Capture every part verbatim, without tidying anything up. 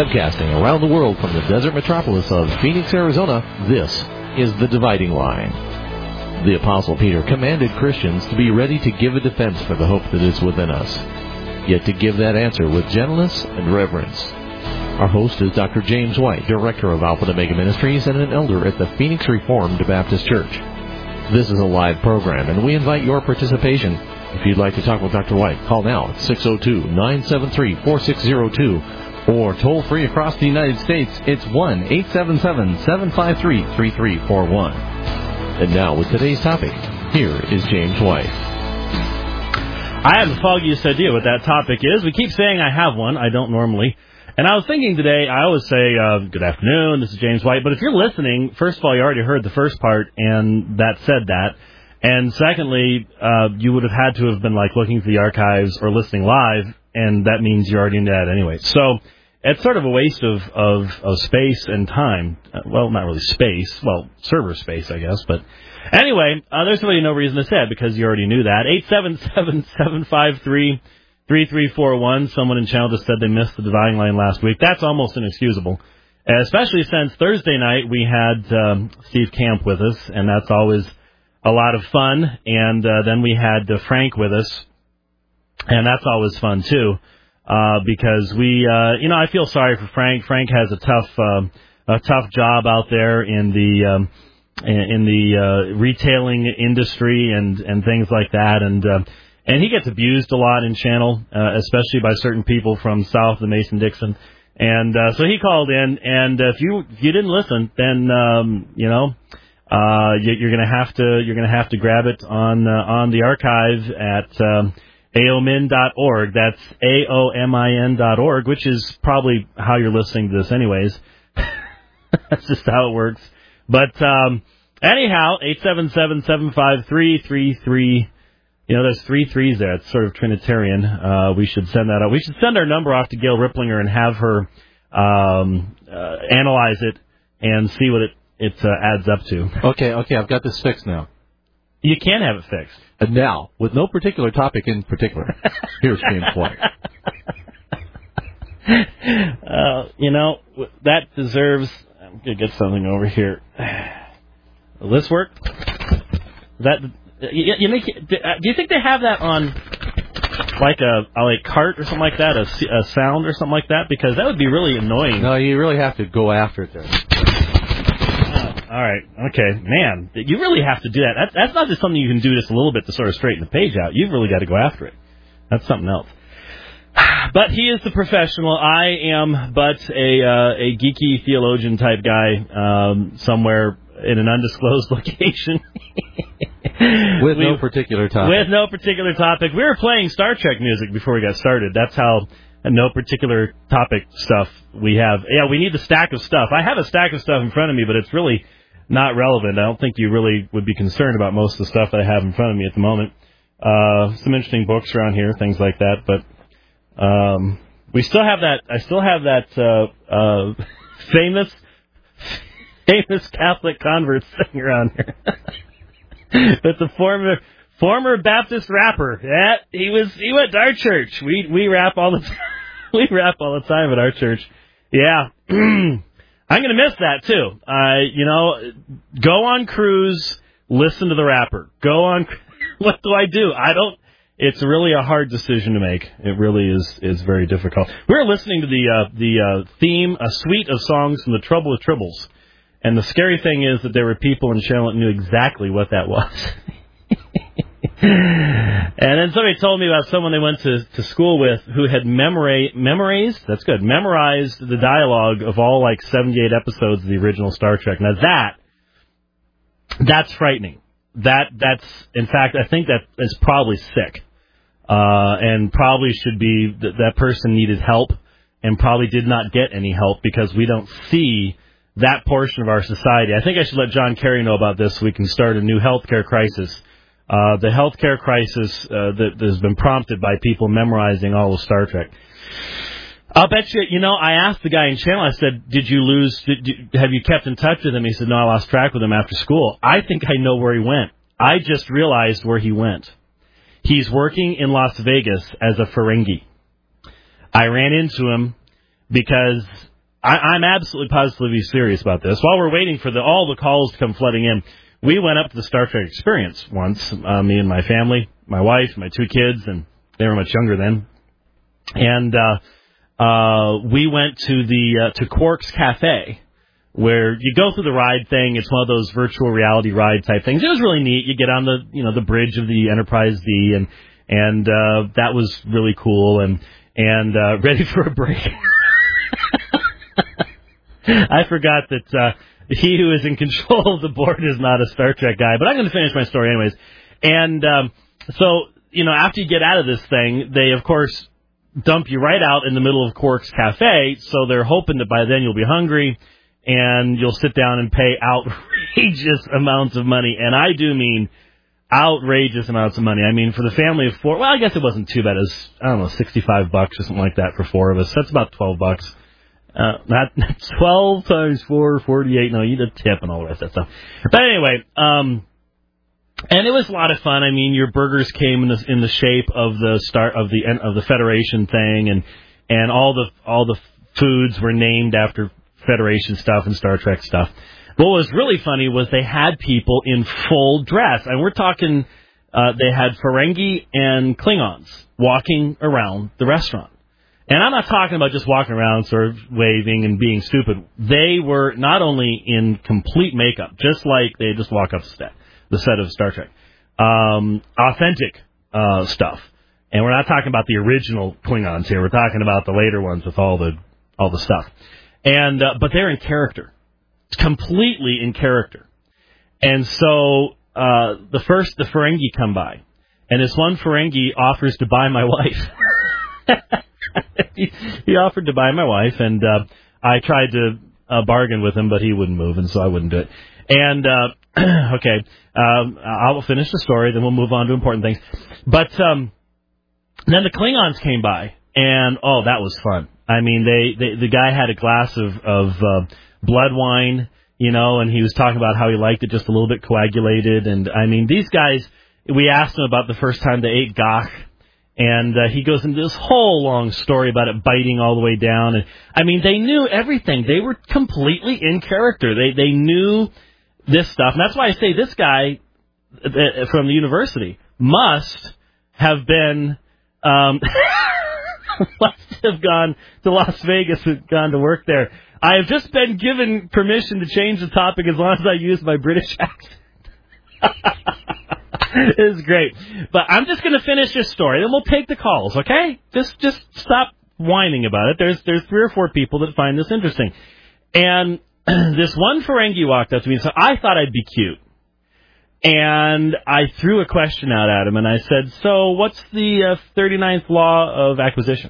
Webcasting around the world from the desert metropolis of Phoenix, Arizona, this is The Dividing Line. The Apostle Peter commanded Christians to be ready to give a defense for the hope that is within us, yet to give that answer with gentleness and reverence. Our host is Doctor James White, Director of Alpha and Omega Ministries and an elder at the Phoenix Reformed Baptist Church. This is a live program, and we invite your participation. If you'd like to talk with Doctor White, call now at six oh two, nine seven three, four six oh two, or toll-free across the United States, it's one eight seven seven, seven five three, three three four one. And now, with today's topic, here is James White. I have the foggiest idea what that topic is. We keep saying I have one. I don't normally. And I was thinking today, I always say, uh, good afternoon, this is James White. But if you're listening, first of all, you already heard the first part, and that said that. And secondly, uh, you would have had to have been, like, looking through the archives or listening live, and that means you're already into that anyway. So it's sort of a waste of, of, of space and time. Uh, well, not really space. Well, server space, I guess. But anyway, uh, there's really no reason to say it because you already knew that. eight seven seven, seven five three, three three four one. Someone in channel just said they missed the Dividing Line last week. That's almost inexcusable, especially since Thursday night we had um, Steve Camp with us, and that's always a lot of fun. And uh, then we had uh, Frank with us, and that's always fun, too, uh, because we, uh, you know, I feel sorry for Frank. Frank has a tough uh, a tough job out there in the um, in the uh, retailing industry and, and things like that, and uh, and he gets abused a lot in channel, uh, especially by certain people from south of the Mason-Dixon. And uh, so he called in, and if you if you didn't listen, then um, you know uh, you, you're gonna have to you're gonna have to grab it on uh, on the archive at um, A O M I N dot org. That's A O M I N dot org, which is probably how you're listening to this, anyways. That's just how it works. But um, anyhow, eight seven seven, seven five three, three three. You know, there's three threes there. It's sort of Trinitarian. Uh, we should send that out. We should send our number off to Gail Ripplinger and have her um, uh, analyze it and see what it, it uh, adds up to. Okay, okay, I've got this fixed now. You can have it fixed. And now, with no particular topic in particular, here's James White. uh, you know, that deserves... I'm going to get something over here. Will this work? That... You, you make, do you think they have that on like a, a like cart or something like that, a, a sound or something like that? Because that would be really annoying. No, you really have to go after it there. Oh, all right. Okay. Man, you really have to do that. that. That's not just something you can do just a little bit to sort of straighten the page out. You've really got to go after it. That's something else. But he is the professional. I am but a uh, a geeky theologian type guy um, somewhere in an undisclosed location. With we, no particular topic. With no particular topic. We were playing Star Trek music before we got started. That's how no particular topic stuff we have. Yeah, we need the stack of stuff. I have a stack of stuff in front of me, but it's really not relevant. I don't think you really would be concerned about most of the stuff that I have in front of me at the moment. Uh, some interesting books around here, things like that. But um, we still have that. I still have that uh, uh, famous, famous Catholic convert sitting around here. It's a former former Baptist rapper. Yeah, he was he went to our church. We we rap all the time. we rap all the time at our church. Yeah, I'm gonna miss that too. Uh, you know, go on cruise, listen to the rapper. Go on. What do I do? I don't. It's really a hard decision to make. It really is is very difficult. We were listening to the uh, the uh, theme, a suite of songs from The Trouble with Tribbles. And the scary thing is that there were people in channel that knew exactly what that was. And then somebody told me about someone they went to, to school with who had memora- memorized, that's good, memorized the dialogue of all like seventy-eight episodes of the original Star Trek. Now that, that's frightening. That, that's, in fact, I think that is probably sick. Uh, and probably should be, that, that person needed help and probably did not get any help because we don't see that portion of our society. I think I should let John Kerry know about this so we can start a new healthcare crisis. Uh, the healthcare crisis uh, that has been prompted by people memorizing all of Star Trek. I'll bet you, you know, I asked the guy in channel, I said, did you lose, did, did, have you kept in touch with him? He said, no, I lost track with him after school. I think I know where he went. I just realized where he went. He's working in Las Vegas as a Ferengi. I ran into him because I, I'm absolutely positively serious about this. While we're waiting for the, all the calls to come flooding in, we went up to the Star Trek Experience once, uh, me and my family, my wife, my two kids, and they were much younger then. And uh, uh, we went to the uh, to Quark's Cafe, where you go through the ride thing. It's one of those virtual reality ride type things. It was really neat. You get on the you know the bridge of the Enterprise D, and and uh, that was really cool. And and uh, ready for a break. I forgot that uh, he who is in control of the board is not a Star Trek guy. But I'm going to finish my story anyways. And um, so you know after you get out of this thing, they of course dump you right out in the middle of Quark's Cafe. So they're hoping that by then you'll be hungry. And you'll sit down and pay outrageous amounts of money. And I do mean outrageous amounts of money. I mean, for the family of four, well, I guess it wasn't too bad. It was, I don't know, sixty-five bucks or something like that for four of us. That's about twelve bucks. Uh, not twelve times four, forty-eight. No, you need a tip and all the rest of that stuff. But anyway, um, and it was a lot of fun. I mean, your burgers came in the, in the shape of the start of the, of the Federation thing, and, and all the, all the foods were named after Federation stuff and Star Trek stuff. What was really funny was they had people in full dress. And we're talking, uh, they had Ferengi and Klingons walking around the restaurant. And I'm not talking about just walking around sort of waving and being stupid. They were not only in complete makeup, just like they just walk up the set, the set of Star Trek. Um, authentic uh, stuff. And we're not talking about the original Klingons here. We're talking about the later ones with all the all the stuff. And uh, but they're in character, completely in character. And so uh, the first, the Ferengi come by, and this one Ferengi offers to buy my wife. he, he offered to buy my wife, and uh, I tried to uh, bargain with him, but he wouldn't move, and so I wouldn't do it. And uh, okay, um, I'll finish the story, then we'll move on to important things. But um, then the Klingons came by, and oh, that was fun. I mean, they, they the guy had a glass of, of uh, blood wine, you know, and he was talking about how he liked it just a little bit coagulated. And, I mean, these guys, we asked him about the first time they ate gach, and uh, he goes into this whole long story about it biting all the way down. And I mean, they knew everything. They were completely in character. They they knew this stuff. And that's why I say this guy uh, from the university must have been... Um, must have gone to Las Vegas and gone to work there. I have just been given permission to change the topic as long as I use my British accent. It's great. But I'm just going to finish this story, then we'll take the calls, okay? Just just stop whining about it. There's there's three or four people that find this interesting. And this one Ferengi walked up to me and said, I thought I'd be cute. And I threw a question out at him, and I said, so what's the uh, thirty-ninth law of acquisition?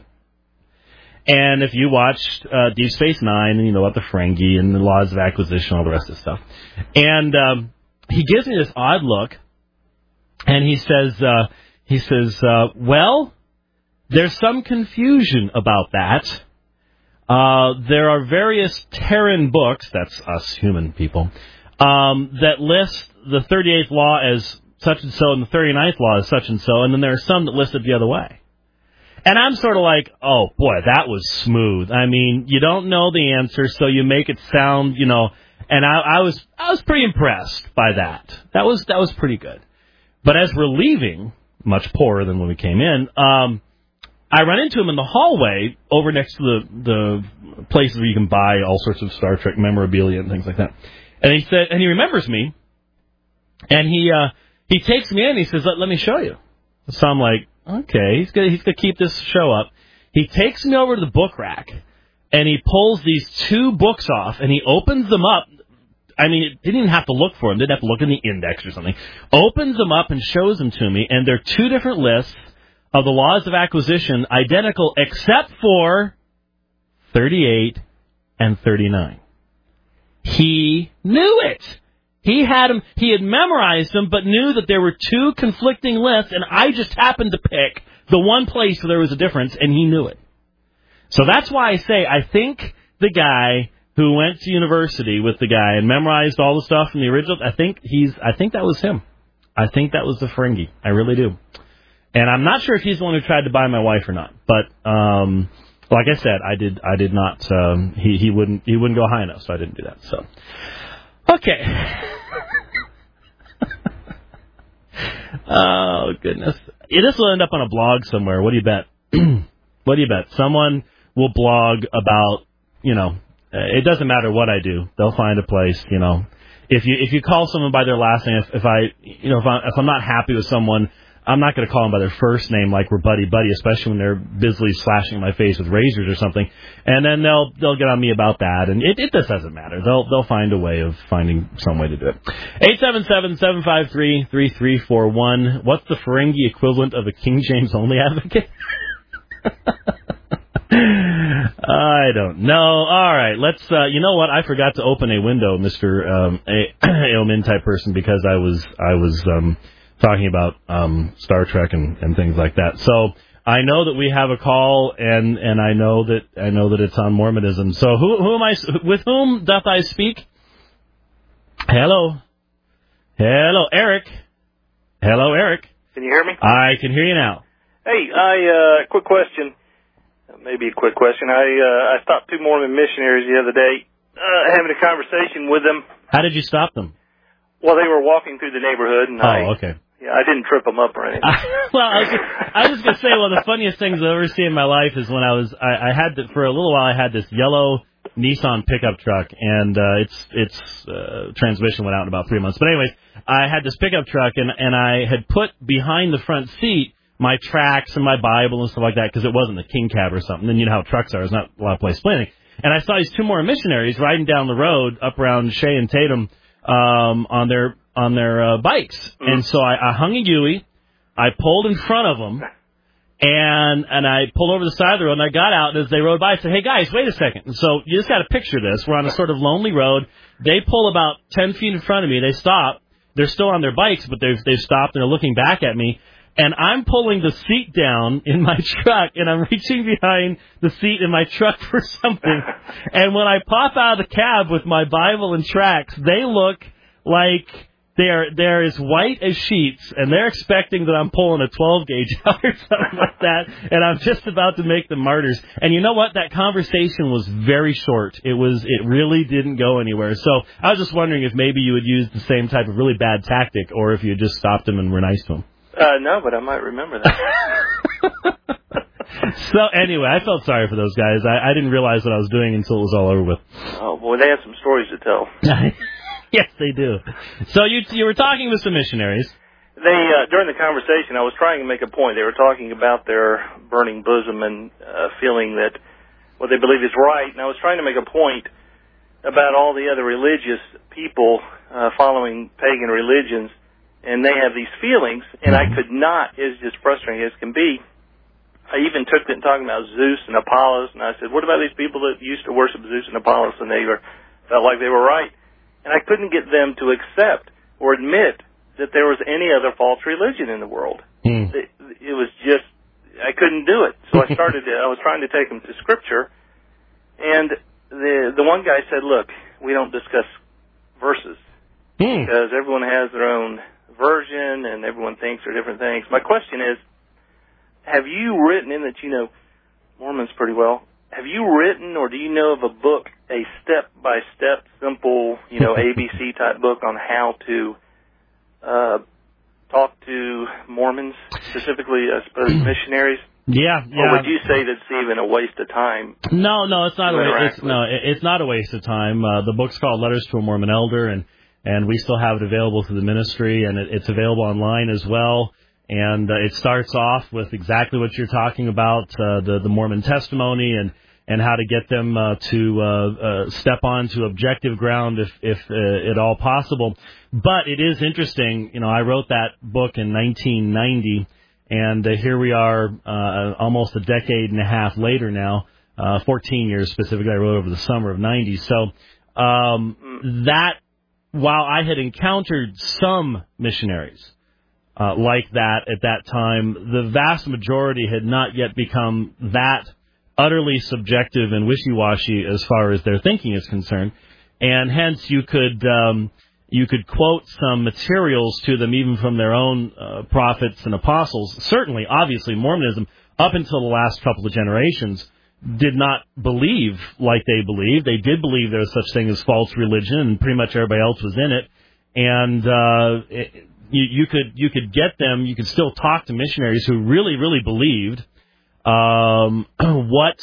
And if you watched uh, Deep Space Nine, and you know about the Ferengi and the laws of acquisition, all the rest of the stuff. And um, he gives me this odd look, and he says, uh, he says, uh, well, there's some confusion about that. Uh, there are various Terran books, that's us human people, um, that list the thirty-eighth law as such and so, and the thirty-ninth law as such and so, and then there are some that list it the other way. And I'm sort of like, oh, boy, that was smooth. I mean, you don't know the answer, so you make it sound, you know, and I, I was I was pretty impressed by that. That was that was pretty good. But as we're leaving, much poorer than when we came in, um, I run into him in the hallway over next to the, the places where you can buy all sorts of Star Trek memorabilia and things like that. And he said, and he remembers me. And he uh, he takes me in and he says, let, let me show you. So I'm like, okay, he's going he's gonna keep this show up. He takes me over to the book rack, and he pulls these two books off, and he opens them up. I mean, it didn't even have to look for them. Didn't have to look in the index or something. Opens them up and shows them to me, and they're two different lists of the laws of acquisition, identical except for thirty-eight and thirty-nine. He knew it. He had them, he had memorized them, but knew that there were two conflicting lists, and I just happened to pick the one place where there was a difference, and he knew it. So that's why I say I think the guy who went to university with the guy and memorized all the stuff from the original, I think he's, I think that was him. I think that was the Ferengi. I really do. And I'm not sure if he's the one who tried to buy my wife or not, but um, like I said, I did I did not. Um, he he wouldn't he wouldn't go high enough, so I didn't do that. So okay. Oh goodness, yeah, this will end up on a blog somewhere. What do you bet? What do you bet? Someone will blog about, you know, it doesn't matter what I do. They'll find a place, you know. If you if you call someone by their last name, if, if I, you know, if, I, if I'm not happy with someone, I'm not going to call them by their first name like we're buddy buddy, especially when they're busily slashing my face with razors or something. And then they'll they'll get on me about that, and it, it just doesn't matter. They'll they'll find a way of finding some way to do it. eight seven seven, seven five three, three three four one. What's the Ferengi equivalent of a King James only advocate? I don't know. All right, let's. Uh, you know what? I forgot to open a window, Mister Um, Ailman type person, because I was I was um, talking about um, Star Trek and, and things like that. So I know that we have a call, and, and I know that I know that it's on Mormonism. So who who am I? With whom doth I speak? Hello, hello, Eric. Hello, Eric. Can you hear me? I can hear you now. Hey, I uh, quick question. Maybe a quick question. I uh, I stopped two Mormon missionaries the other day, uh, having a conversation with them. How did you stop them? Well, they were walking through the neighborhood, and oh, I, okay. Yeah, I didn't trip them up or anything. well, I was, just, I was just gonna say, well, the funniest things I've ever seen in my life is when I was, I, I had the, for a little while, I had this yellow Nissan pickup truck, and uh, its its uh, transmission went out in about three months. But anyways, I had this pickup truck, and and I had put behind the front seat my tracts and my Bible and stuff like that, because it wasn't a king cab or something. And you know how trucks are. There's not a lot of place planning. And I saw these two more missionaries riding down the road up around Shea and Tatum um, on their on their uh, bikes. Mm. And so I, I hung a Yui. I pulled in front of them, and and I pulled over the side of the road, and I got out, and as they rode by, I said, hey, guys, wait a second. And so you just got to picture this. We're on a sort of lonely road. They pull about ten feet in front of me. They stop. They're still on their bikes, but they've, they've stopped, and they're looking back at me. And I'm pulling the seat down in my truck, and I'm reaching behind the seat in my truck for something. And when I pop out of the cab with my Bible and tracts, they look like they're they're as white as sheets, and they're expecting that I'm pulling a twelve gauge out or something like that. And I'm just about to make them martyrs. And you know what? That conversation was very short. It was it really didn't go anywhere. So I was just wondering if maybe you would use the same type of really bad tactic, or if you just stopped them and were nice to them. Uh, no, but I might remember that. So anyway, I felt sorry for those guys. I, I didn't realize what I was doing until it was all over with. Oh, boy, they have some stories to tell. Yes, they do. So you you were talking with some missionaries. They uh, during the conversation, I was trying to make a point. They were talking about their burning bosom and uh, feeling that what they believe is right. And I was trying to make a point about all the other religious people uh, following pagan religions. And they have these feelings, and I could not, it's just frustrating as can be. I even took it talking about Zeus and Apollos, and I said, what about these people that used to worship Zeus and Apollos, and they were, felt like they were right? And I couldn't get them to accept or admit that there was any other false religion in the world. Mm. It, it was just, I couldn't do it. So I started, I was trying to take them to Scripture, and the the one guy said, look, we don't discuss verses, mm. because everyone has their own version, and everyone thinks they're different things. My question is, have you written, in that you know Mormons pretty well, have you written or do you know of a book, a step-by-step, simple, you know, A B C type book on how to uh, talk to Mormons, specifically, I suppose, missionaries? Yeah, yeah. Or would you say that's even a waste of time? No, no, it's not a waste. It's, no, it's not a waste of time. Uh, the book's called Letters to a Mormon Elder, and And we still have it available through the ministry, and it, it's available online as well. And uh, it starts off with exactly what you're talking about, uh, the, the Mormon testimony, and, and how to get them uh, to uh, uh, step on to objective ground if, if uh, at all possible. But it is interesting. You know, I wrote that book in nineteen ninety, and uh, here we are uh, almost a decade and a half later now, uh, fourteen years specifically. I wrote over the summer of ninety. So um, that... While I had encountered some missionaries uh, like that at that time, the vast majority had not yet become that utterly subjective and wishy-washy as far as their thinking is concerned. And hence you could um, you could quote some materials to them even from their own uh, prophets and apostles. Certainly, obviously, Mormonism, up until the last couple of generations, did not believe like they believed. They did believe there was such thing as false religion, and pretty much everybody else was in it. And uh, it, you, you could you could get them. You could still talk to missionaries who really really believed um, what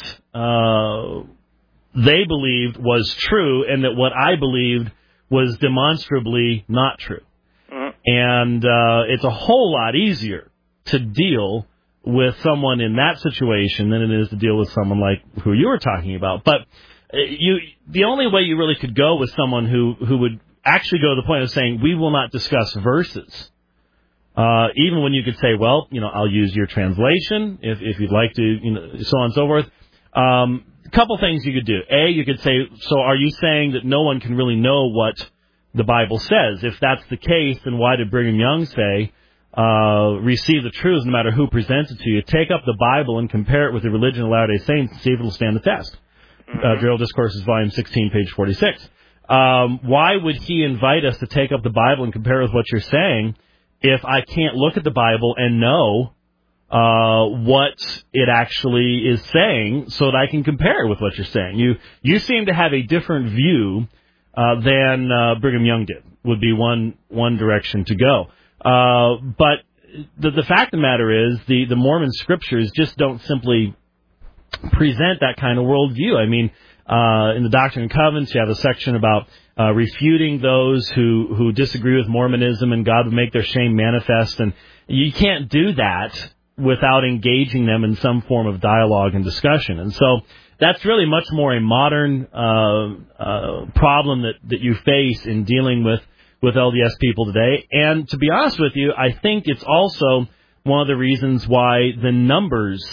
uh, they believed was true, and that what I believed was demonstrably not true. Mm-hmm. And uh, it's a whole lot easier to deal with someone in that situation than it is to deal with someone like who you were talking about. But you, the only way you really could go with someone who, who would actually go to the point of saying, we will not discuss verses, uh, even when you could say, well, you know, I'll use your translation if, if you'd like to, you know, so on and so forth. Um, a couple things you could do. A, you could say, so are you saying that no one can really know what the Bible says? If that's the case, then why did Brigham Young say, Uh, receive the truth no matter who presents it to you? Take up the Bible and compare it with the religion of Latter-day Saints and see if it will stand the test. Mm-hmm. Uh, Drill Discourses, Volume sixteen, page forty-six. Um, why would he invite us to take up the Bible and compare it with what you're saying if I can't look at the Bible and know uh, what it actually is saying so that I can compare it with what you're saying? You you seem to have a different view uh, than uh, Brigham Young did, would be one one direction to go. Uh, but the, the fact of the matter is the, the Mormon scriptures just don't simply present that kind of worldview. I mean, uh, in the Doctrine and Covenants, you have a section about uh, refuting those who, who disagree with Mormonism, and God would make their shame manifest. And you can't do that without engaging them in some form of dialogue and discussion. And so that's really much more a modern uh, uh, problem that, that you face in dealing with with L D S people today. And to be honest with you, I think it's also one of the reasons why the numbers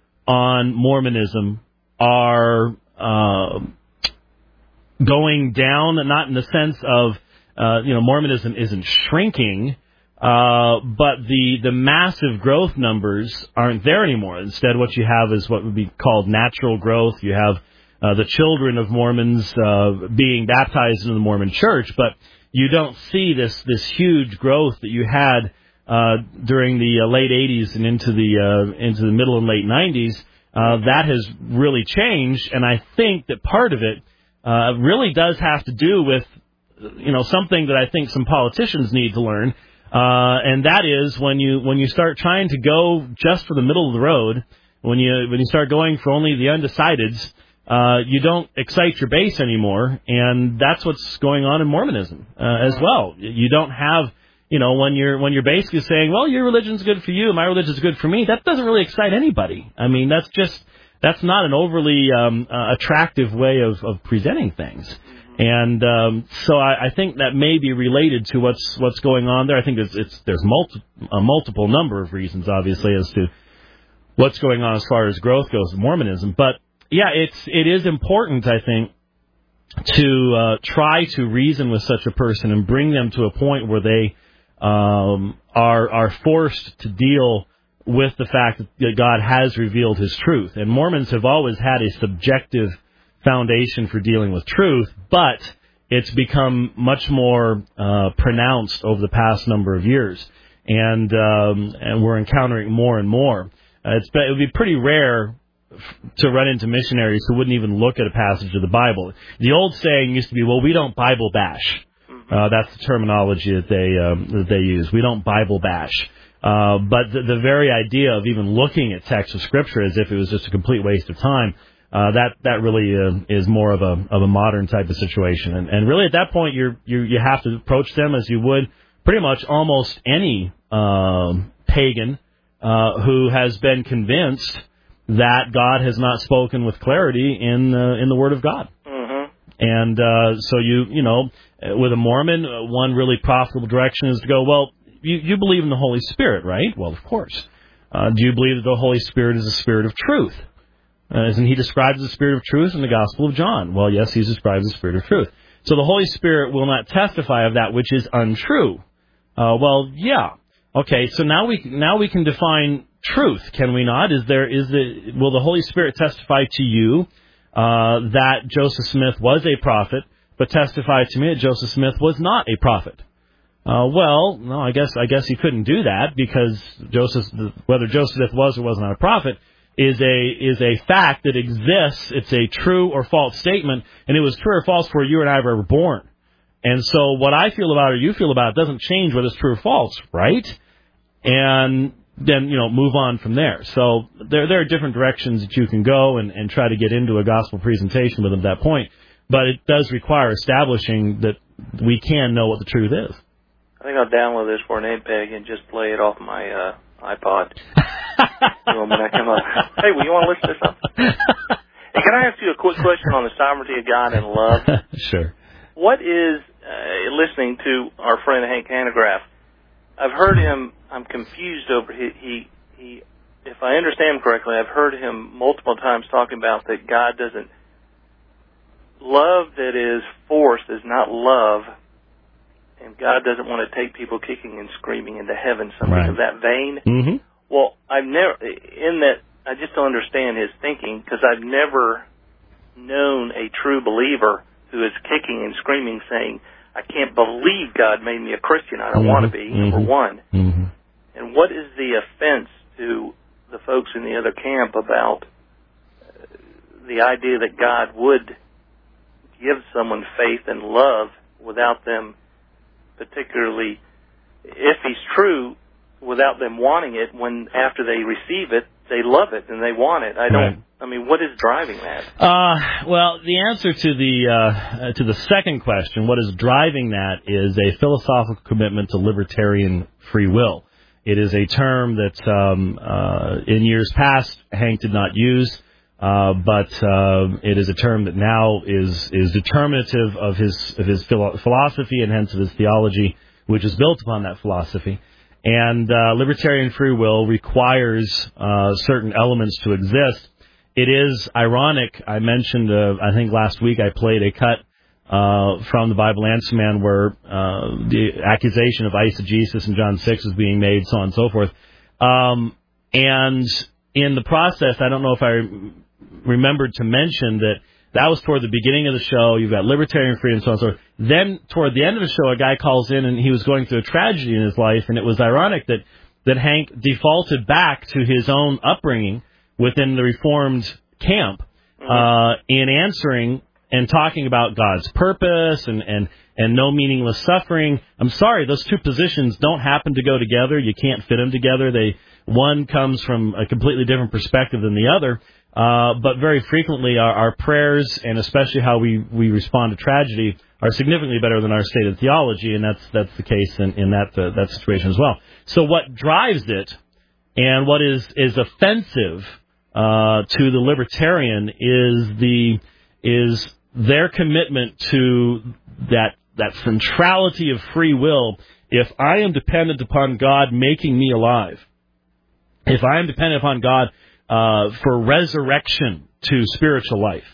on Mormonism are uh, going down, not in the sense of, uh, you know, Mormonism isn't shrinking, uh, but the, the massive growth numbers aren't there anymore. Instead, what you have is what would be called natural growth. You have uh, the children of Mormons uh, being baptized into the Mormon church, but you don't see this, this huge growth that you had uh, during the uh, late eighties and into the uh, into the middle and late nineties. Uh, that has really changed, and I think that part of it uh, really does have to do with, you know, something that I think some politicians need to learn, uh, and that is when you when you start trying to go just for the middle of the road, when you when you start going for only the undecideds. Uh, you don't excite your base anymore, and that's what's going on in Mormonism uh, as well. You don't have, you know, when you're when you're basically saying, well, your religion's good for you, my religion's good for me. That doesn't really excite anybody. I mean, that's just that's not an overly um, uh, attractive way of, of presenting things. And um, so I, I think that may be related to what's what's going on there. I think it's, it's there's multi, a multiple number of reasons, obviously, as to what's going on as far as growth goes in Mormonism, but. Yeah, it's it is important, I think, to uh, try to reason with such a person and bring them to a point where they um, are are forced to deal with the fact that God has revealed His truth. And Mormons have always had a subjective foundation for dealing with truth, but it's become much more uh, pronounced over the past number of years, and um, and we're encountering more and more. Uh, it's it would be pretty rare to run into missionaries who wouldn't even look at a passage of the Bible. The old saying used to be, well, we don't Bible bash. Uh, that's the terminology that they um, that they use. We don't Bible bash. Uh, but the, the very idea of even looking at text of Scripture as if it was just a complete waste of time, uh, that that really uh, is more of a of a modern type of situation. And, and really at that point, you're, you you have to approach them as you would pretty much almost any uh, pagan uh, who has been convinced that God has not spoken with clarity in uh, in the Word of God. Mm-hmm. And uh, so you you know, with a Mormon, uh, one really profitable direction is to go, well, you, you believe in the Holy Spirit, right? Well, of course. Uh, do you believe that the Holy Spirit is a spirit of truth? Uh, isn't He described as the spirit of truth in the Gospel of John? Well, yes, He's described as the spirit of truth. So the Holy Spirit will not testify of that which is untrue. Uh, well, yeah. Okay, so now we now we can define truth, can we not? Is there is the will the Holy Spirit testify to you uh, that Joseph Smith was a prophet, but testify to me that Joseph Smith was not a prophet? Uh, well, no, I guess I guess he couldn't do that because Joseph, whether Joseph Smith was or was not a prophet, is a is a fact that exists. It's a true or false statement, and it was true or false before you and I were ever born. And so what I feel about it or you feel about it doesn't change whether it's true or false, right? And then, you know, move on from there. So there there are different directions that you can go and, and try to get into a gospel presentation with them at that point. But it does require establishing that we can know what the truth is. I think I'll download this for an M P E G and just play it off my uh, iPod when I come up. Hey, well, you want to listen to something? Hey, can I ask you a quick question on the sovereignty of God and love? Sure. What is, uh, listening to our friend Hank Hanegraaff, I've heard him, I'm confused over, he, he, he, if I understand correctly, I've heard him multiple times talking about that God doesn't, love that is forced is not love, and God doesn't want to take people kicking and screaming into heaven, something right. of that vein. Mm-hmm. Well, I've never, in that, I just don't understand his thinking, because I've never known a true believer who is kicking and screaming saying, I can't believe God made me a Christian. I don't mm-hmm. want to be, number mm-hmm. one. Mm-hmm. And what is the offense to the folks in the other camp about uh, the idea that God would give someone faith and love without them particularly, if he's true, without them wanting it, when after they receive it, they love it and they want it. I don't, right. I mean, what is driving that? Uh, well, the answer to the, uh, to the second question, what is driving that is a philosophical commitment to libertarian free will. It is a term that, um, uh, in years past, Hank did not use. Uh, but uh, it is a term that now is is determinative of his of his philo- philosophy and hence of his theology, which is built upon that philosophy. And uh, libertarian free will requires uh, certain elements to exist. It is ironic. I mentioned, uh, I think last week I played a cut uh, from the Bible Answer Man where uh, the accusation of eisegesis in John six is being made, so on and so forth. Um, and in the process, I don't know if I remembered to mention that that was toward the beginning of the show. You've got libertarian freedom, so on and so forth. Then, toward the end of the show, a guy calls in, and he was going through a tragedy in his life, and it was ironic that, that Hank defaulted back to his own upbringing within the Reformed camp uh, in answering and talking about God's purpose and, and, and no meaningless suffering. I'm sorry, those two positions don't happen to go together. You can't fit them together. They one comes from a completely different perspective than the other. Uh, but very frequently our, our prayers and especially how we, we respond to tragedy are significantly better than our stated theology, and that's that's the case in, in that uh, that situation as well. So what drives it and what is, is offensive uh, to the libertarian is the is their commitment to that that centrality of free will. If I am dependent upon God making me alive, if I am dependent upon God Uh, for resurrection to spiritual life,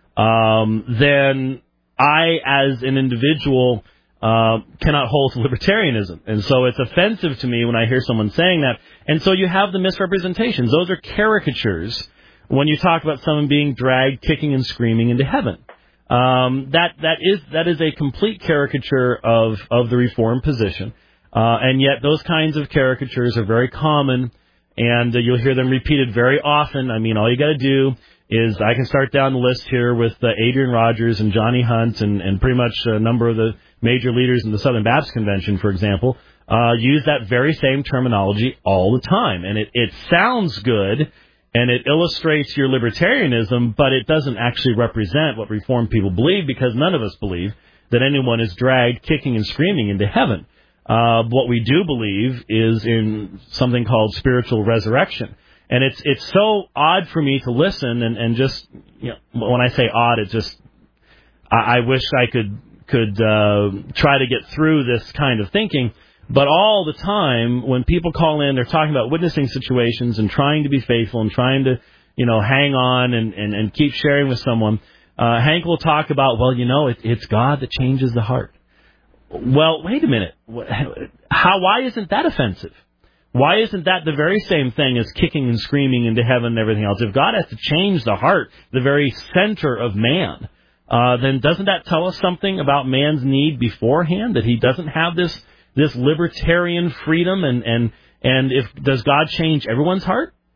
um, then I, as an individual, uh, cannot hold to libertarianism. And so it's offensive to me when I hear someone saying that. And so you have the misrepresentations. Those are caricatures when you talk about someone being dragged, kicking and screaming into heaven. Um, that that is that is a complete caricature of, of the Reformed position. Uh, and yet those kinds of caricatures are very common. And uh, you'll hear them repeated very often. I mean, all you got to do is I can start down the list here with uh, Adrian Rogers and Johnny Hunt and, and pretty much a number of the major leaders in the Southern Baptist Convention, for example, uh, use that very same terminology all the time. And it, it sounds good and it illustrates your libertarianism, but it doesn't actually represent what Reformed people believe, because none of us believe that anyone is dragged kicking and screaming into heaven. Uh, what we do believe is in something called spiritual resurrection. And it's it's so odd for me to listen and, and just, you know, when I say odd, it's just, I, I wish I could, could uh, try to get through this kind of thinking. But all the time, when people call in, they're talking about witnessing situations and trying to be faithful and trying to, you know, hang on and, and, and keep sharing with someone. Uh, Hank will talk about, well, you know, it, it's God that changes the heart. Well, wait a minute. How? Why isn't that offensive? Why isn't that the very same thing as kicking and screaming into heaven and everything else? If God has to change the heart, the very center of man, uh, then doesn't that tell us something about man's need beforehand, that he doesn't have this this libertarian freedom? And, and, and if does God change everyone's heart?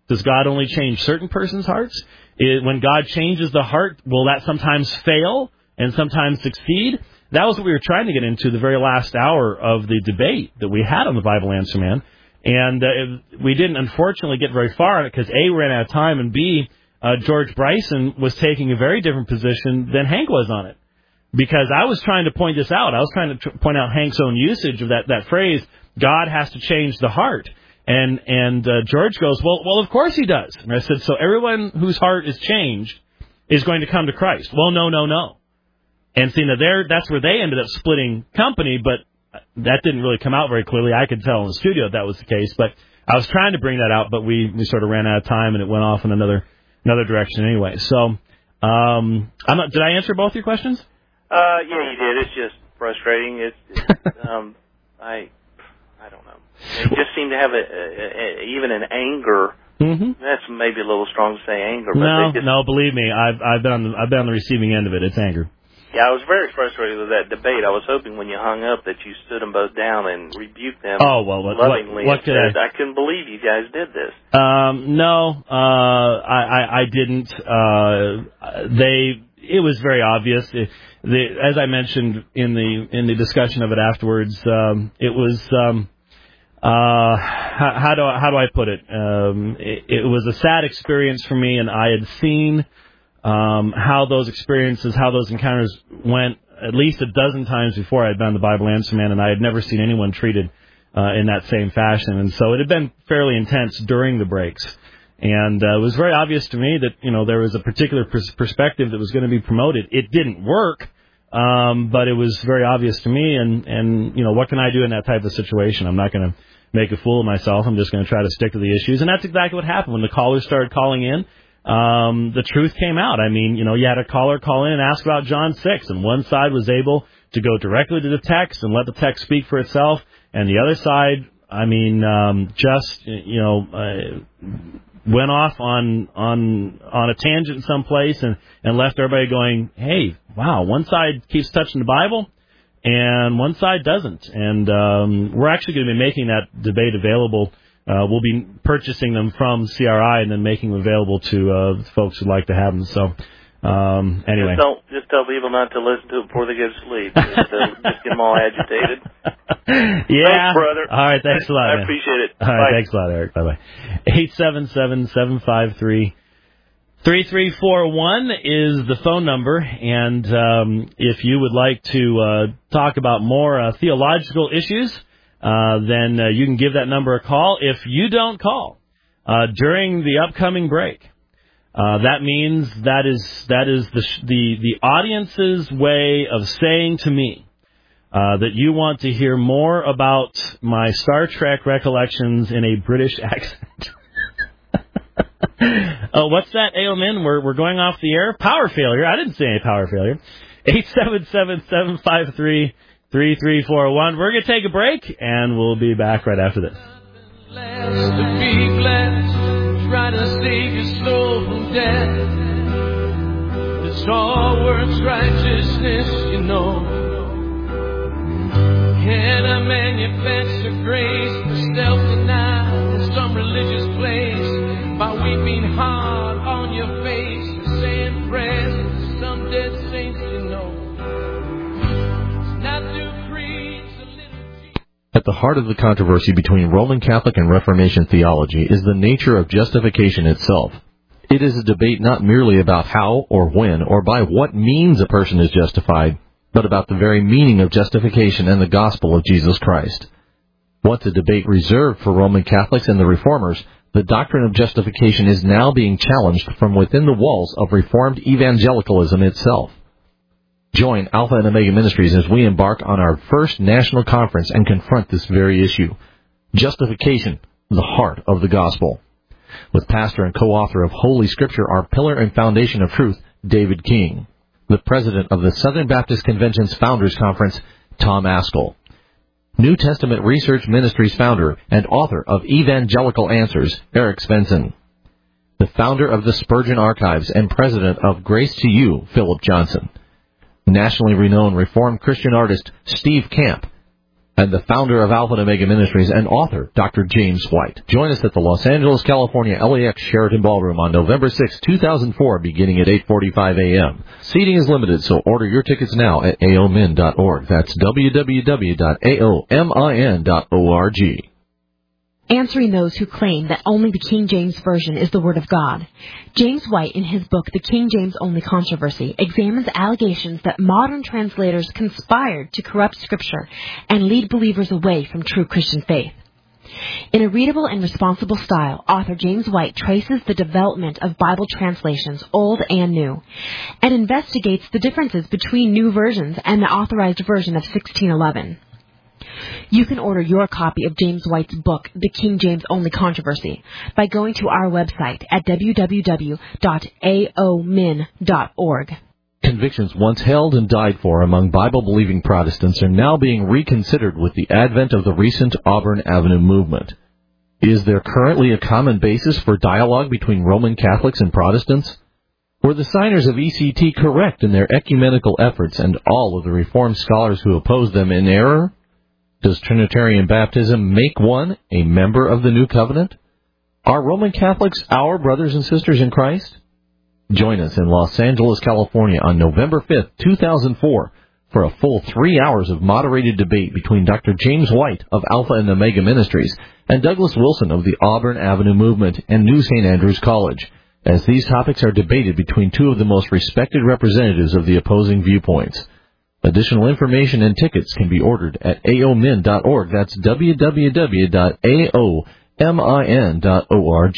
Does God only change certain persons' hearts? It, when God changes the heart, will that sometimes fail and sometimes succeed? That was what we were trying to get into the very last hour of the debate that we had on the Bible Answer Man. And uh, it, we didn't, unfortunately, get very far on it because, A, we ran out of time, and, B, uh, George Bryson was taking a very different position than Hank was on it. Because I was trying to point this out. I was trying to tr- point out Hank's own usage of that, that phrase, God has to change the heart. And and uh, George goes, well, well, of course he does. And I said, so everyone whose heart is changed is going to come to Christ. Well, no, no, no. And see, now there, that's where they ended up splitting company, but that didn't really come out very clearly. I could tell in the studio that was the case, but I was trying to bring that out, but we, we sort of ran out of time, and it went off in another another direction anyway. So, um, I'm not, did I answer both your questions? Uh, yeah, you did. It's just frustrating. It's, it's um, I, I don't know. They just seem to have a, a, a even an anger. Mm-hmm. That's maybe a little strong to say anger. But no, just, no, believe me, I've I've been on the, I've been on the receiving end of it. It's anger. Yeah, I was very frustrated with that debate. I was hoping when you hung up that you stood them both down and rebuked them. Oh well, what, lovingly. What, what could said, I? I couldn't believe you guys did this. Um, no, uh, I, I I didn't. Uh, they. It was very obvious. It, the, as I mentioned in the in the discussion of it afterwards, um, it was. Um, Uh, how, how do I, how do I put it? Um, it? It was a sad experience for me, and I had seen um, how those experiences, how those encounters went at least a dozen times before I had been on the Bible Answer Man, and I had never seen anyone treated uh, in that same fashion. And so it had been fairly intense during the breaks, and uh, it was very obvious to me that you know there was a particular pers- perspective that was going to be promoted. It didn't work. Um, but it was very obvious to me, and, and, you know, what can I do in that type of situation? I'm not going to make a fool of myself. I'm just going to try to stick to the issues. And that's exactly what happened. When the callers started calling in, um, the truth came out. I mean, you know, you had a caller call in and ask about John six, and one side was able to go directly to the text and let the text speak for itself, and the other side, I mean, um, just, you know, uh, went off on on on a tangent someplace and, and left everybody going, hey, wow, one side keeps touching the Bible and one side doesn't. And um, we're actually going to be making that debate available. Uh, we'll be purchasing them from C R I and then making them available to uh, folks who'd like to have them. So um, anyway. Just, don't, just tell people not to listen to it before they go to sleep. Just, uh, just get them all agitated. Yeah. Thanks, brother. All right, thanks a lot, I man. appreciate it. All right, Bye. thanks a lot, Eric. Bye-bye. eight seven seven, seven five three, three three four one is the phone number, and um, if you would like to uh, talk about more uh, theological issues, uh, then uh, you can give that number a call. If you don't call uh, during the upcoming break, uh, that means that is that is the the the audience's way of saying to me Uh, that you want to hear more about my Star Trek recollections in a British accent. Oh, what's that, A O Min? We're, we're going off the air? Power failure. I didn't say any power failure. eight seven seven, seven five three, three three four one. We're going to take a break, and we'll be back right after this. To be blessed, try to save your soul from death. It's all works righteousness, you know. Can I manufacture grace for self-denial in some religious place by weeping hard on your face and saying prayers to some dead saints you know? It's not through creeds, a little... At the heart of the controversy between Roman Catholic and Reformation theology is the nature of justification itself. It is a debate not merely about how or when or by what means a person is justified, but about the very meaning of justification and the gospel of Jesus Christ. Once a debate reserved for Roman Catholics and the Reformers, the doctrine of justification is now being challenged from within the walls of Reformed evangelicalism itself. Join Alpha and Omega Ministries as we embark on our first national conference and confront this very issue. Justification, the heart of the gospel. With pastor and co-author of Holy Scripture, our pillar and foundation of truth, David King. The president of the Southern Baptist Convention's Founders Conference, Tom Askell. New Testament Research Ministries founder and author of Evangelical Answers, Eric Svensson. The founder of the Spurgeon Archives and president of Grace to You, Philip Johnson. Nationally renowned Reformed Christian artist, Steve Camp. and the founder of Alpha and Omega Ministries and author, Doctor James White. Join us at the Los Angeles, California L A X Sheraton Ballroom on November sixth, two thousand four, beginning at eight forty-five a.m. Seating is limited, so order your tickets now at A O min dot org. That's w w w dot A O min dot org. Answering those who claim that only the King James Version is the Word of God. James White, in his book, The King James Only Controversy, examines allegations that modern translators conspired to corrupt Scripture and lead believers away from true Christian faith. In a readable and responsible style, author James White traces the development of Bible translations, old and new, and investigates the differences between new versions and the authorized version of sixteen eleven. You can order your copy of James White's book, The King James Only Controversy, by going to our website at w w w dot A O min dot org. Convictions once held and died for among Bible-believing Protestants are now being reconsidered with the advent of the recent Auburn Avenue movement. Is there currently a common basis for dialogue between Roman Catholics and Protestants? Were the signers of E C T correct in their ecumenical efforts and all of the Reformed scholars who opposed them in error? Does Trinitarian baptism make one a member of the New Covenant? Are Roman Catholics our brothers and sisters in Christ? Join us in Los Angeles, California on November fifth, two thousand four for a full three hours of moderated debate between Doctor James White of Alpha and Omega Ministries and Douglas Wilson of the Auburn Avenue Movement and New Saint Andrews College, as these topics are debated between two of the most respected representatives of the opposing viewpoints. Additional information and tickets can be ordered at A O min dot org. That's w w w dot A O min dot org.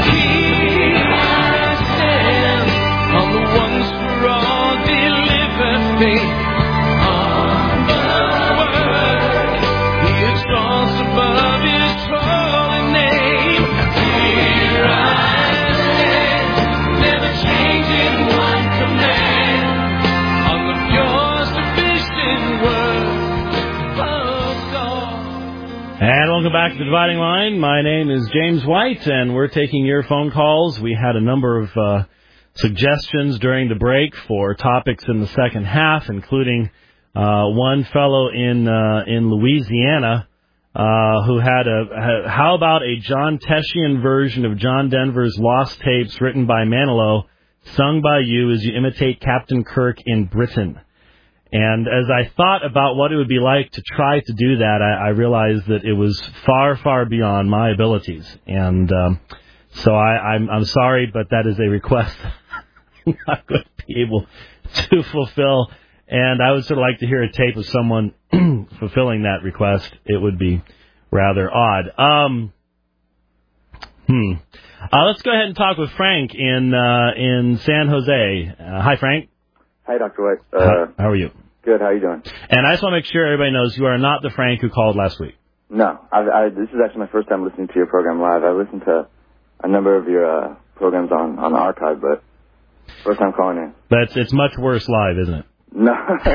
And welcome back to the Dividing Line. My name is James White, and we're taking your phone calls. We had a number of uh, suggestions during the break for topics in the second half, including uh, one fellow in uh, in Louisiana uh, who had a, a how about a John Teshian version of John Denver's Lost Tapes written by Manilow, sung by you as you imitate Captain Kirk in Britain. And as I thought about what it would be like to try to do that, I, I realized that it was far, far beyond my abilities. And um, so I, I'm, I'm sorry, but that is a request I'm not going to be able to fulfill. And I would sort of like to hear a tape of someone fulfilling that request. It would be rather odd. Um, hmm. Uh, let's go ahead and talk with Frank in uh, in San Jose. Uh, hi, Frank. Hi, Doctor White. Uh, how, how are you? Good. How are you doing? And I just want to make sure everybody knows you are not the Frank who called last week. No. I, I, this is actually my first time listening to your program live. I listened to a number of your uh, programs on, on the archive, but first time calling in. But it's much worse live, isn't it? No.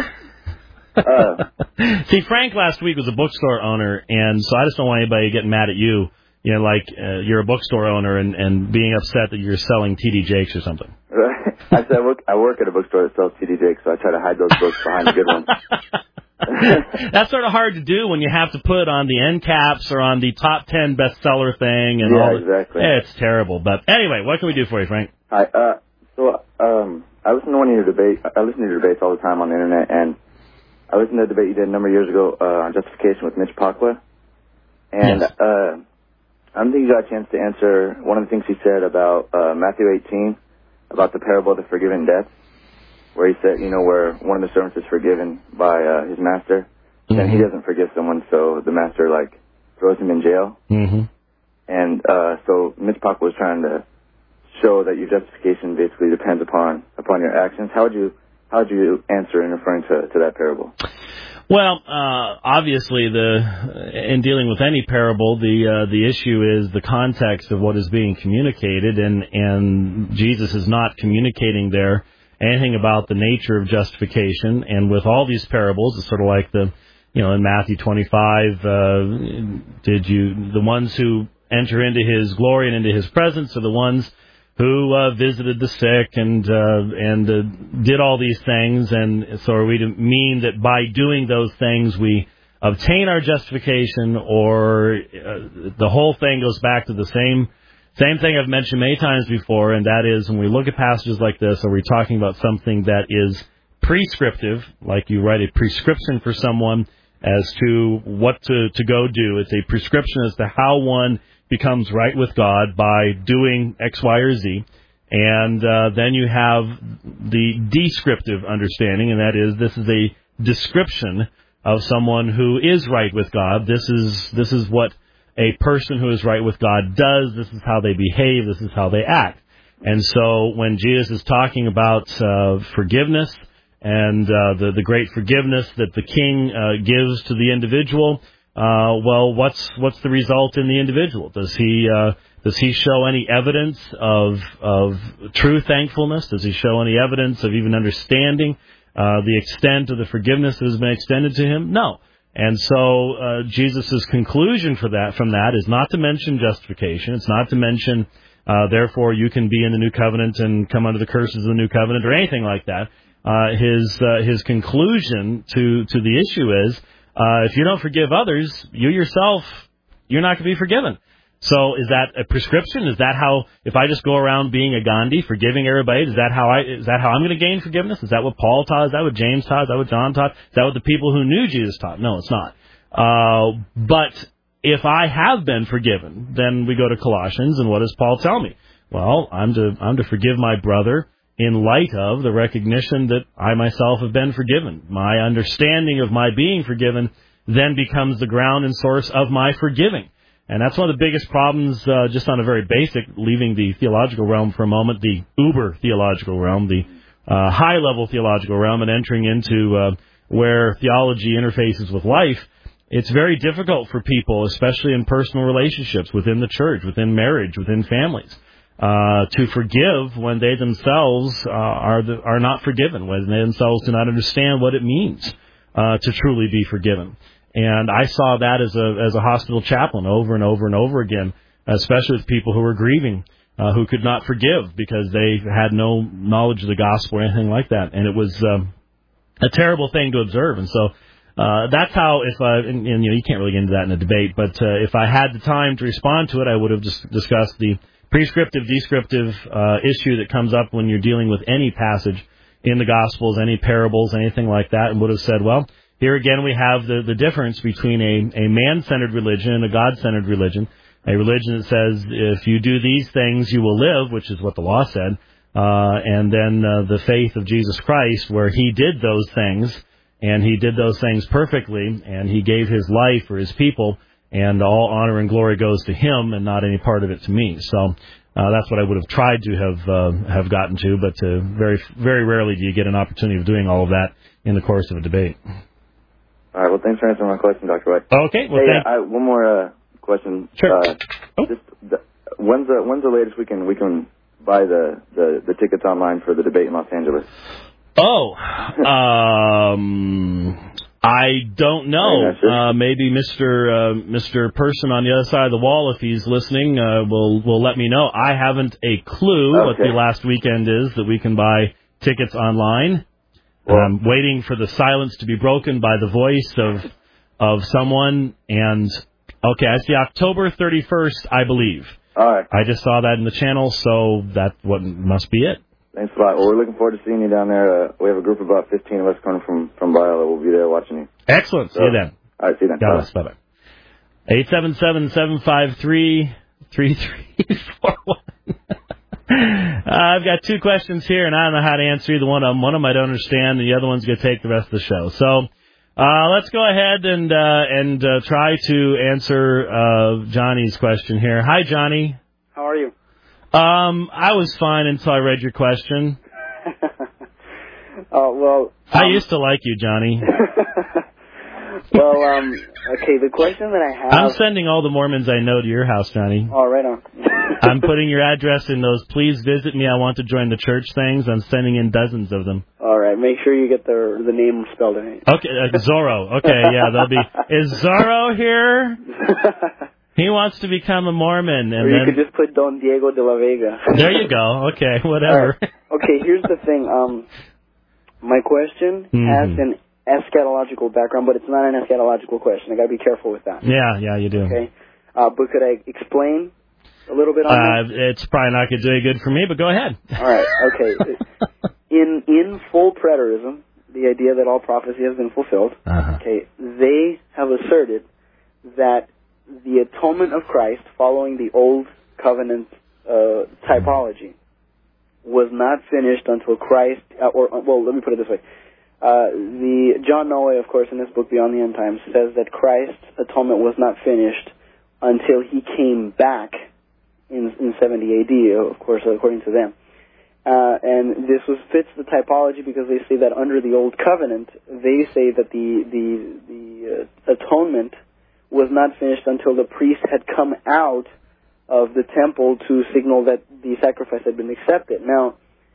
uh, See, Frank last week was a bookstore owner, and so I just don't want anybody getting mad at you. You know, like uh, you're a bookstore owner and, and being upset that you're selling T D Jakes or something. Right. I said I work, I work at a bookstore that sells T D Jakes, so I try to hide those books behind the good ones. That's sort of hard to do when you have to put on the end caps or on the top ten bestseller thing and yeah, all. Yeah, exactly. It's terrible. But anyway, what can we do for you, Frank? Hi. Uh, so um, I listen to one of your debates. I listen to your debates all the time on the internet, and I listened to a debate you did a number of years ago uh, on justification with Mitch Pacwa, and. Yes. Uh, I don't think you got a chance to answer one of the things he said about uh, Matthew eighteen, about the parable of the forgiven debts, where he said, you know, where one of the servants is forgiven by uh, his master, mm-hmm. and he doesn't forgive someone, so the master, like, throws him in jail. Mm-hmm. And uh, so Mitch Pacwa was trying to show that your justification basically depends upon upon your actions. How would you how would you answer in referring to, to that parable? Well, uh, obviously, the in dealing with any parable, the uh, the issue is the context of what is being communicated, and, and Jesus is not communicating there anything about the nature of justification. And with all these parables, it's sort of like the, you know, in Matthew twenty-five, uh, did you the ones who enter into His glory and into His presence are the ones who uh, visited the sick and uh, and uh, did all these things, and so are we to mean that by doing those things we obtain our justification, or uh, the whole thing goes back to the same same thing I've mentioned many times before, and that is when we look at passages like this, are we talking about something that is prescriptive, like you write a prescription for someone as to what to, to go do. It's a prescription as to how one becomes right with God by doing X, Y, or Z. And uh, then you have the descriptive understanding, and that is this is a description of someone who is right with God. This is this is what a person who is right with God does. This is how they behave. This is how they act. And so when Jesus is talking about uh, forgiveness and uh, the, the great forgiveness that the King uh, gives to the individual, uh, well, what's what's the result in the individual? Does he uh, does he show any evidence of of true thankfulness? Does he show any evidence of even understanding uh, the extent of the forgiveness that has been extended to him? No. And so uh, Jesus' conclusion for that from that is not to mention justification. It's not to mention, uh, therefore, you can be in the new covenant and come under the curses of the new covenant or anything like that. Uh, his uh, his conclusion to, to the issue is, uh, if you don't forgive others, you yourself, you're not going to be forgiven. So is that a prescription? Is that how, if I just go around being a Gandhi, forgiving everybody, is that how I is that how I'm going to gain forgiveness? Is that what Paul taught? Is that what James taught? Is that what John taught? Is that what the people who knew Jesus taught? No, it's not. Uh, but if I have been forgiven, then we go to Colossians, and what does Paul tell me? Well, I'm to I'm to forgive my brother in light of the recognition that I myself have been forgiven. My understanding of my being forgiven then becomes the ground and source of my forgiving. And that's one of the biggest problems, uh, just on a very basic, leaving the theological realm for a moment, the uber theological realm, the uh, high-level theological realm, and entering into uh, where theology interfaces with life. It's very difficult for people, especially in personal relationships, within the church, within marriage, within families, uh, to forgive when they themselves uh, are the, are not forgiven, when they themselves do not understand what it means uh, to truly be forgiven. And I saw that as a as a hospital chaplain over and over and over again, especially with people who were grieving, uh, who could not forgive because they had no knowledge of the gospel or anything like that. And it was um, a terrible thing to observe. And so uh, that's how, if I, and, and you know, you can't really get into that in a debate, but uh, if I had the time to respond to it, I would have just discussed the prescriptive, descriptive uh, issue that comes up when you're dealing with any passage in the Gospels, any parables, anything like that, and would have said, well, here again we have the, the difference between a, a man-centered religion and a God-centered religion. A religion that says if you do these things you will live, which is what the law said, uh, and then uh, the faith of Jesus Christ where he did those things, and he did those things perfectly, and he gave his life for his people, and all honor and glory goes to him and not any part of it to me. So uh, that's what I would have tried to have uh, have gotten to, but uh, very very rarely do you get an opportunity of doing all of that in the course of a debate. All right. Well, thanks for answering my question, Doctor White. Okay. Well, hey, thank- I, one more uh, question. Sure. Uh, oh. just the, when's the when's the latest we can we can buy the, the, the tickets online for the debate in Los Angeles? Oh, um, I don't know. Uh, maybe Mister Uh, Mister Person on the other side of the wall, if he's listening, uh, will will let me know. I haven't a clue okay. what the last weekend is that we can buy tickets online. Well, I'm waiting for the silence to be broken by the voice of of someone. And okay, I see October thirty-first, I believe. All right. I just saw that in the channel, so that what must be it. Thanks a lot. Well, we're looking forward to seeing you down there. Uh, we have a group of about fifteen of us coming from from Biola. We'll be there watching you. Excellent. So, see you then. All right. See you then. God bless. Bye bye. Eight seven seven seven five three three three four one. Uh, I've got two questions here, and I don't know how to answer either one of them. One of them I don't understand, and the other one's going to take the rest of the show. So uh, let's go ahead and uh, and uh, try to answer uh, Johnny's question here. Hi, Johnny. How are you? Um, I was fine until I read your question. Oh, well... Um, I used to like you, Johnny. Well, um, okay, the question that I have... I'm sending all the Mormons I know to your house, Johnny. Oh, right on. I'm putting your address in those please visit me, I want to join the church things. I'm sending in dozens of them. All right, make sure you get the the name spelled right. Okay, uh, Zorro. Okay, yeah, they'll be... Is Zorro here? He wants to become a Mormon. And or you then, could just put Don Diego de la Vega. There you go. Okay, whatever. Right. Okay, here's the thing. Um, my question mm-hmm. has an eschatological background, but it's not an eschatological question. I got to be careful with that. Yeah, yeah, you do. Okay, uh, but could I explain a little bit on uh, that? It's probably not going to do any good for me, but go ahead. All right. Okay. in in full preterism, the idea that all prophecy has been fulfilled. Uh-huh. Okay, they have asserted that the atonement of Christ, following the old covenant uh, typology, was not finished until Christ, uh, or, well, let me put it this way. Uh, the John Noe, of course, in his book Beyond the End Times, says that Christ's atonement was not finished until he came back in, in seventy A D, of course, according to them. Uh, and this was fits the typology because they say that under the Old Covenant, they say that the, the, the uh, atonement was not finished until the priest had come out of the temple to signal that the sacrifice had been accepted. Now,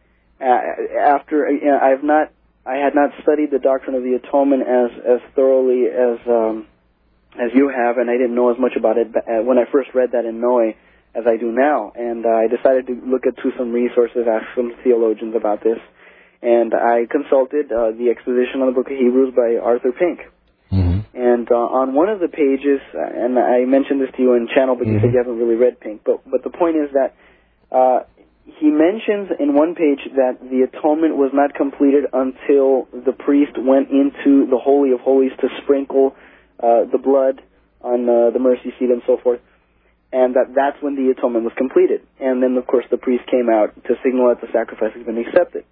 uh, after you know, I've not, I had not studied the doctrine of the atonement as as thoroughly as um, as you have, and I didn't know as much about it when I first read that in Noe as I do now. And uh, I decided to look into some resources, ask some theologians about this, and I consulted uh, the exposition on the Book of Hebrews by Arthur Pink. Mm-hmm. And uh, on one of the pages, and I mentioned this to you in channel, but you mm-hmm. said you haven't really read Pink. But but the point is that uh, he mentions in one page that the atonement was not completed until the priest went into the Holy of Holies to sprinkle uh, the blood on uh, the mercy seat and so forth, and that that's when the atonement was completed. And then, of course, the priest came out to signal that the sacrifice has been accepted.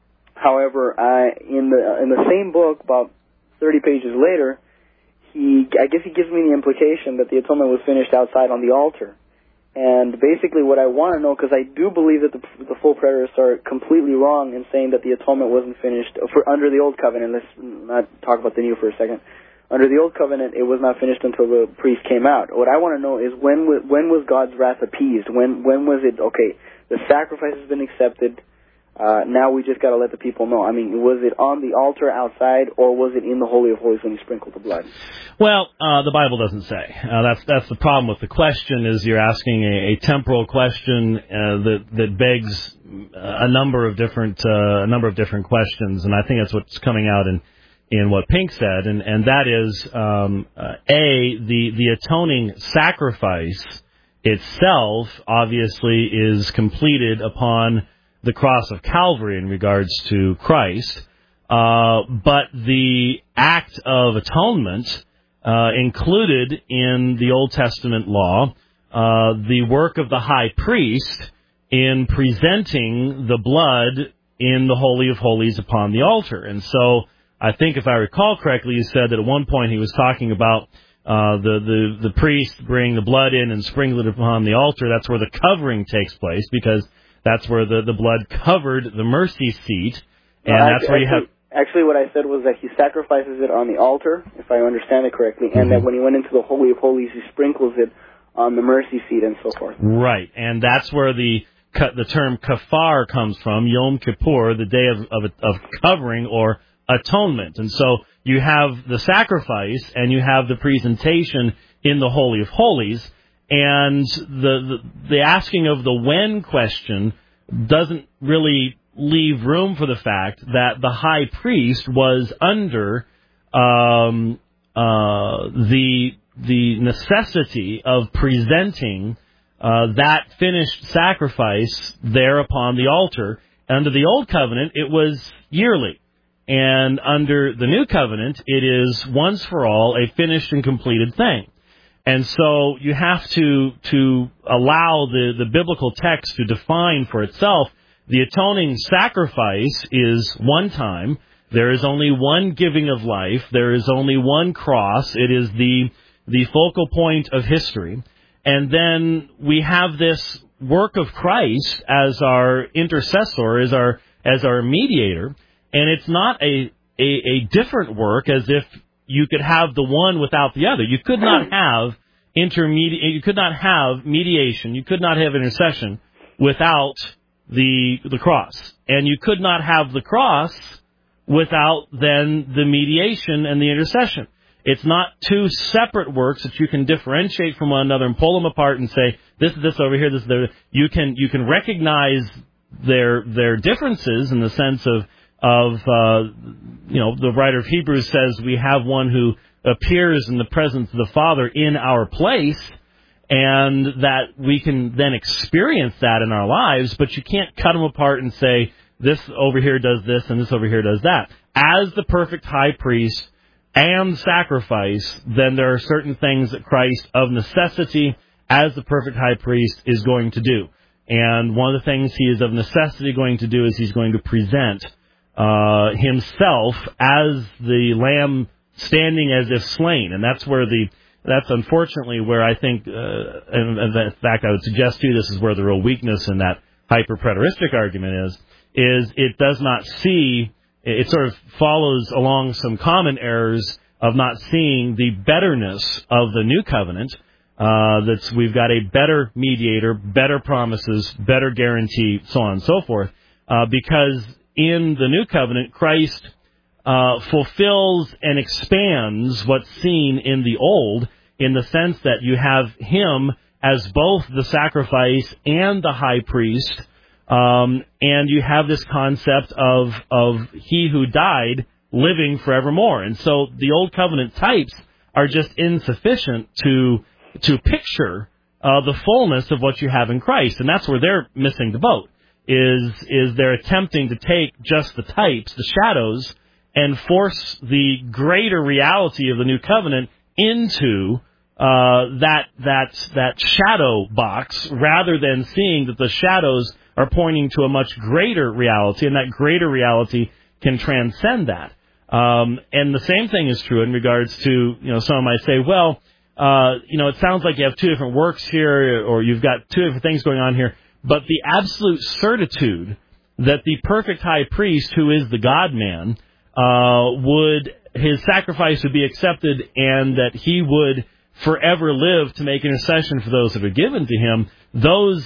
However, I, in the in the same book, about thirty pages later, he, I guess he gives me the implication that the atonement was finished outside on the altar. And basically what I want to know, because I do believe that the, the full preterists are completely wrong in saying that the atonement wasn't finished for under the Old Covenant. Let's not talk about the New for a second. Under the Old Covenant, it was not finished until the priest came out. What I want to know is when was, when was God's wrath appeased? When when was it, okay, the sacrifice has been accepted, Uh, now we just got to let the people know. I mean, was it on the altar outside, or was it in the Holy of Holies when he sprinkled the blood? Well, uh, the Bible doesn't say. Uh, that's that's the problem with the question. Is you're asking a, a temporal question uh, that that begs a number of different uh, a number of different questions, and I think that's what's coming out in in what Pink said, and and that is um, uh, a the the atoning sacrifice itself obviously is completed upon the cross of Calvary in regards to Christ, uh, but the act of atonement uh, included in the Old Testament law uh, the work of the high priest in presenting the blood in the Holy of Holies upon the altar. And so I think if I recall correctly, you said that at one point he was talking about uh, the, the, the priest bringing the blood in and sprinkling it upon the altar. That's where the covering takes place, because that's where the, the blood covered the mercy seat, and no, that's actually, where you have... Actually, what I said was that he sacrifices it on the altar, if I understand it correctly, and mm-hmm. that when he went into the Holy of Holies, he sprinkles it on the mercy seat and so forth. Right, and that's where the the term kafar comes from, Yom Kippur, the day of, of, of covering or atonement. And so you have the sacrifice, and you have the presentation in the Holy of Holies. And the, the the asking of the when question doesn't really leave room for the fact that the high priest was under um, uh, the the necessity of presenting uh, that finished sacrifice there upon the altar. Under the Old Covenant, it was yearly. And under the New Covenant, it is once for all a finished and completed thing. And so you have to to allow the, the biblical text to define for itself. The atoning sacrifice is one time. There is only one giving of life. There is only one cross. It is the the focal point of history. And then we have this work of Christ as our intercessor, as our as our mediator. And it's not a, a, a different work as if you could have the one without the other. You could not have intermediate. You could not have mediation. You could not have intercession without the the cross, and you could not have the cross without then the mediation and the intercession. It's not two separate works that you can differentiate from one another and pull them apart and say this is this over here. This is there. You can you can recognize their their differences in the sense of of, uh, you know, the writer of Hebrews says we have one who appears in the presence of the Father in our place, and that we can then experience that in our lives, but you can't cut them apart and say, this over here does this and this over here does that. As the perfect high priest and sacrifice, then there are certain things that Christ, of necessity, as the perfect high priest, is going to do. And one of the things he is of necessity going to do is he's going to present uh, himself as the lamb standing as if slain. And that's where the, that's unfortunately where I think, uh, and, and in fact I would suggest to you this is where the real weakness in that hyper-preteristic argument is, is it does not see, it sort of follows along some common errors of not seeing the betterness of the new covenant. Uh, that's we've got a better mediator, better promises, better guarantee, so on and so forth. Uh, because in the new covenant, Christ uh, fulfills and expands what's seen in the old, in the sense that you have him as both the sacrifice and the high priest, um, and you have this concept of of he who died living forevermore. And so the old covenant types are just insufficient to to picture uh, the fullness of what you have in Christ. And that's where they're missing the boat, is is they're attempting to take just the types, the shadows, and force the greater reality of the new covenant into uh, that that that shadow box, rather than seeing that the shadows are pointing to a much greater reality, and that greater reality can transcend that. Um, and the same thing is true in regards to, you know, some might say, well, Uh, you know, it sounds like you have two different works here, or you've got two different things going on here. But the absolute certitude that the perfect high priest, who is the God-man, uh, would, his sacrifice would be accepted, and that he would forever live to make intercession for those that are given to him, those,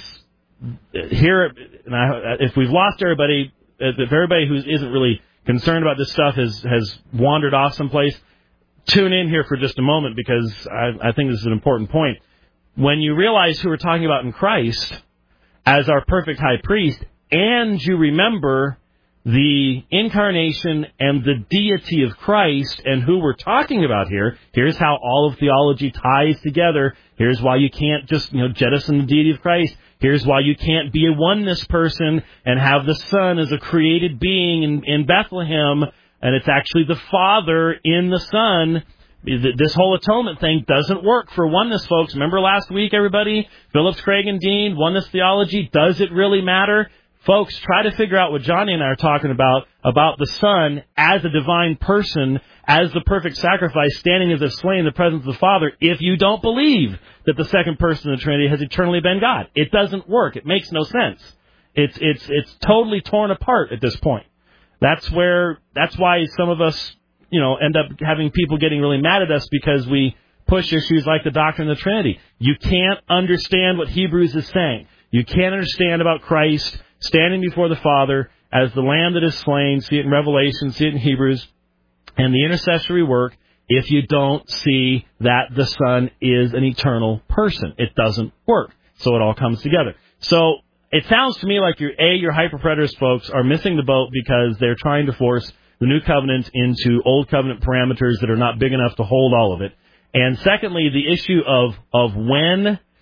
here, and I, if we've lost everybody, if everybody who isn't really concerned about this stuff has, has wandered off someplace, tune in here for just a moment, because I, I think this is an important point. When you realize who we're talking about in Christ as our perfect high priest, and you remember the incarnation and the deity of Christ and who we're talking about here, here's how all of theology ties together. Here's why you can't just, you know, jettison the deity of Christ. Here's why you can't be a oneness person and have the Son as a created being in, in Bethlehem, and it's actually the Father in the Son. This whole atonement thing doesn't work for oneness, folks. Remember last week, everybody? Phillips, Craig, and Dean, oneness theology. Does it really matter? Folks, try to figure out what Johnny and I are talking about, about the Son as a divine person, as the perfect sacrifice, standing as if slain in the presence of the Father, if you don't believe that the second person of the Trinity has eternally been God. It doesn't work. It makes no sense. It's, it's, it's totally torn apart at this point. That's where, that's why some of us, you know, end up having people getting really mad at us, because we push issues like the doctrine of the Trinity. You can't understand what Hebrews is saying. You can't understand about Christ standing before the Father as the Lamb that is slain, see it in Revelation, see it in Hebrews, and the intercessory work, if you don't see that the Son is an eternal person. It doesn't work. So it all comes together. So it sounds to me like your A, your hyper-preterist folks are missing the boat, because they're trying to force the new covenant into old covenant parameters that are not big enough to hold all of it. And secondly, the issue of of when,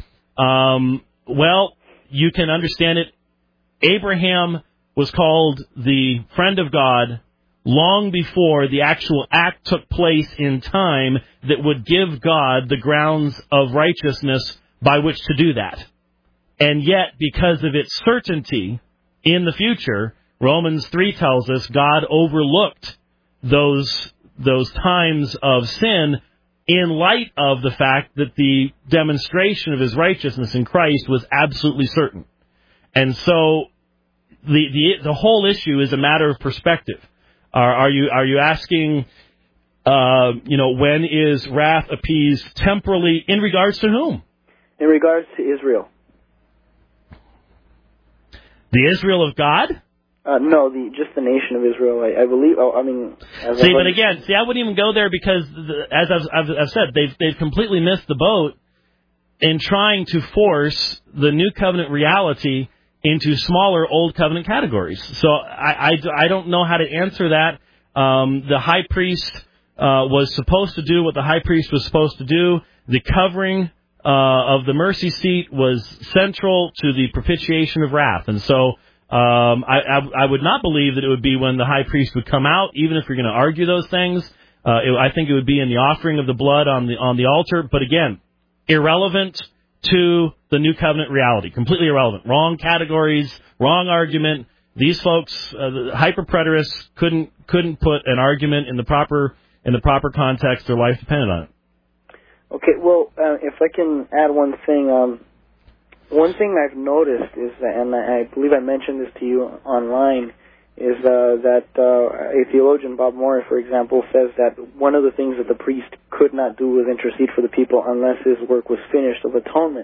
um, well, you can understand it. Abraham was called the friend of God long before the actual act took place in time that would give God the grounds of righteousness by which to do that. And yet, because of its certainty in the future, Romans three tells us God overlooked those those times of sin in light of the fact that the demonstration of his righteousness in Christ was absolutely certain. And so the the, the whole issue is a matter of perspective. Are, are you are you asking, uh, you know, when is wrath appeased temporally, in regards to whom? In regards to Israel. The Israel of God? Uh, no, the just the nation of Israel. I, I believe. Oh, I mean. As see, I've but again, see, I wouldn't even go there, because, the, as I've, I've, I've said, they've they've completely missed the boat in trying to force the new covenant reality into smaller Old Covenant categories. So I, I, I don't know how to answer that. Um, the high priest uh, was supposed to do what the high priest was supposed to do. The covering uh, of the mercy seat was central to the propitiation of wrath. And so um, I, I, I would not believe that it would be when the high priest would come out, even if you're going to argue those things. Uh, it, I think it would be in the offering of the blood on the on the altar. But again, irrelevant to the New Covenant reality. Completely irrelevant. Wrong categories, wrong argument. These folks, uh, the hyper-preterists, couldn't couldn't put an argument in the proper in the proper context. Their life depended on it. Okay, well, uh, if I can add one thing, um, one thing I've noticed is that, and I believe I mentioned this to you online, is uh, that uh, a theologian, Bob Morey, for example, says that one of the things that the priest could not do was intercede for the people unless his work was finished of atonement.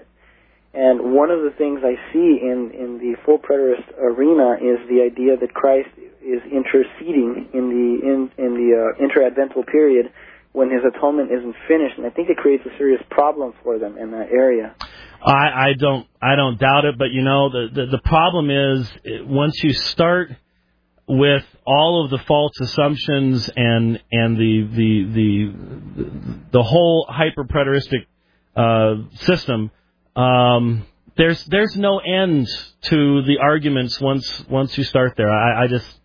And one of the things I see in, in the full preterist arena is the idea that Christ is interceding in the in, in the uh, interadvental period when his atonement isn't finished, and I think it creates a serious problem for them in that area. I, I don't I don't doubt it, but you know the the, the problem is once you start with all of the false assumptions and and the the the the whole hyper-preteristic uh, system, um, there's there's no end to the arguments once once you start there. I, I just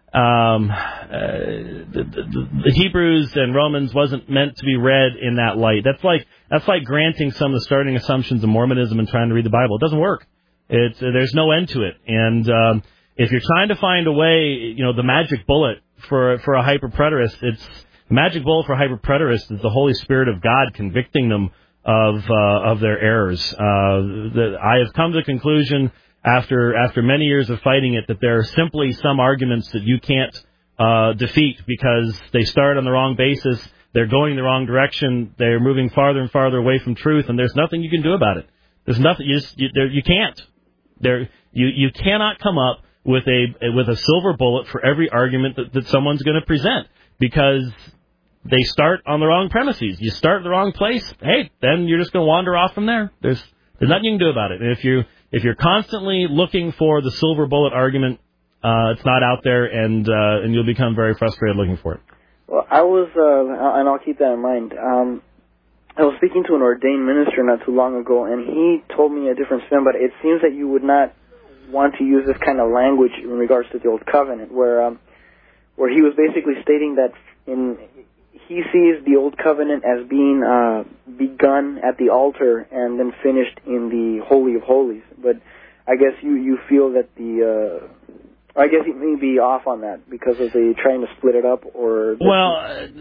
um, uh, the, the, the Hebrews and Romans wasn't meant to be read in that light. That's like that's like granting some of the starting assumptions of Mormonism and trying to read the Bible. It doesn't work. It's there's no end to it, and um, if you're trying to find a way, you know, the magic bullet for for a hyper-preterist, it's the magic bullet for a hyper-preterist is the Holy Spirit of God convicting them of uh, of their errors. Uh, the, I have come to the conclusion after after many years of fighting it that there are simply some arguments that you can't uh, defeat because they start on the wrong basis, they're going the wrong direction, they're moving farther and farther away from truth, and there's nothing you can do about it. There's nothing you just, you, there, you can't. There you you cannot come up with a with a silver bullet for every argument that, that someone's going to present, because they start on the wrong premises. You start in the wrong place, hey, then you're just going to wander off from there. There's there's nothing you can do about it. And if you if you're constantly looking for the silver bullet argument, uh, it's not out there, and uh, and you'll become very frustrated looking for it. Well, I was, uh, and I'll keep that in mind. Um, I was speaking to an ordained minister not too long ago, and he told me a different spin, but it seems that you would not want to use this kind of language in regards to the Old Covenant, where um, where he was basically stating that in he sees the Old Covenant as being uh, begun at the altar and then finished in the Holy of Holies. But I guess you, you feel that the uh, I guess he may be off on that because of the trying to split it up, or... Well,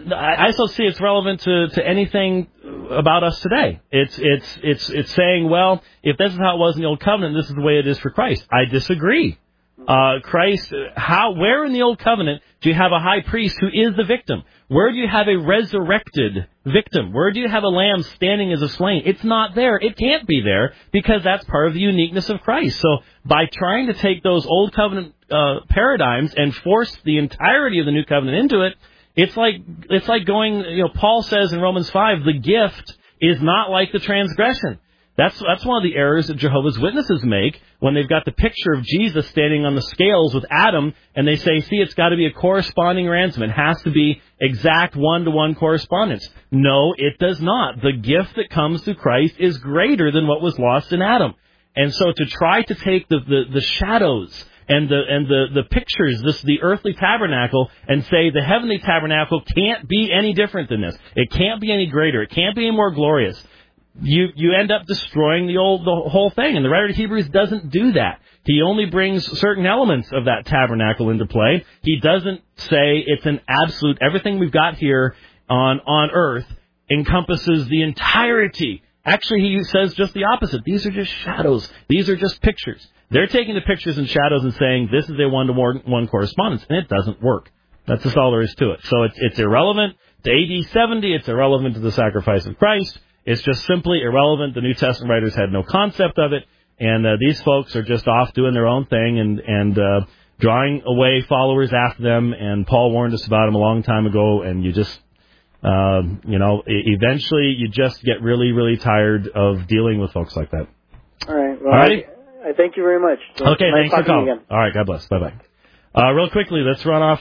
I still see it's relevant to, to anything about us today. It's it's it's it's saying, well, if this is how it was in the Old Covenant, this is the way it is for Christ. I disagree. Uh, Christ, how, where in the Old Covenant do you have a high priest who is the victim? Where do you have a resurrected victim? Where do you have a lamb standing as a slain? It's not there. It can't be there because that's part of the uniqueness of Christ. So by trying to take those Old Covenant uh, paradigms and force the entirety of the New Covenant into it, it's like it's like going, you know, Paul says in Romans five, the gift is not like the transgression. That's that's one of the errors that Jehovah's Witnesses make when they've got the picture of Jesus standing on the scales with Adam, and they say, see, it's got to be a corresponding ransom. It has to be exact one-to-one correspondence. No, it does not. The gift that comes through Christ is greater than what was lost in Adam. And so to try to take the, the, the shadows and the and the, the pictures, this the earthly tabernacle, and say the heavenly tabernacle can't be any different than this. It can't be any greater. It can't be any more glorious. You you end up destroying the old the whole thing, and the writer of Hebrews doesn't do that. He only brings certain elements of that tabernacle into play. He doesn't say it's an absolute. Everything we've got here on on earth encompasses the entirety. Actually, he says just the opposite. These are just shadows. These are just pictures. They're taking the pictures and shadows and saying this is a one-to-one correspondence, and it doesn't work. That's just all there is to it. So it's it's irrelevant to A D seventy. It's irrelevant to the sacrifice of Christ. It's just simply irrelevant. The New Testament writers had no concept of it, and uh, these folks are just off doing their own thing and and uh, drawing away followers after them. And Paul warned us about them a long time ago. And you just, uh, you know, eventually you just get really, really tired of dealing with folks like that. All right. Well, All right. I, right, thank you very much. Okay, nice thanks for calling. Again. All right, God bless. Bye-bye. Uh, real quickly, let's run off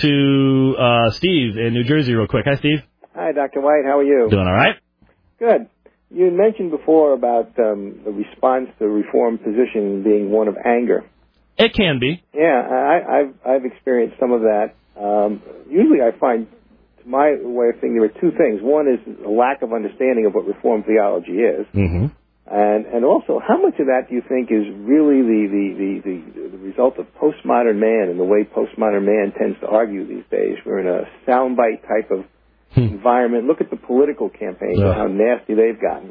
to uh, Steve in New Jersey real quick. Hi, Steve. Hi, Doctor White. How are you? Doing all right. Good. You mentioned before about um, the response to the Reformed position being one of anger. It can be. Yeah, I, I've I've experienced some of that. Um, usually, I find, to my way of thinking, there are two things. One is a lack of understanding of what Reformed theology is, mm-hmm. and and also how much of that do you think is really the the, the, the, the result of postmodern man and the way postmodern man tends to argue these days? We're in a soundbite type of environment. Look at the political campaigns yeah. and how nasty they've gotten.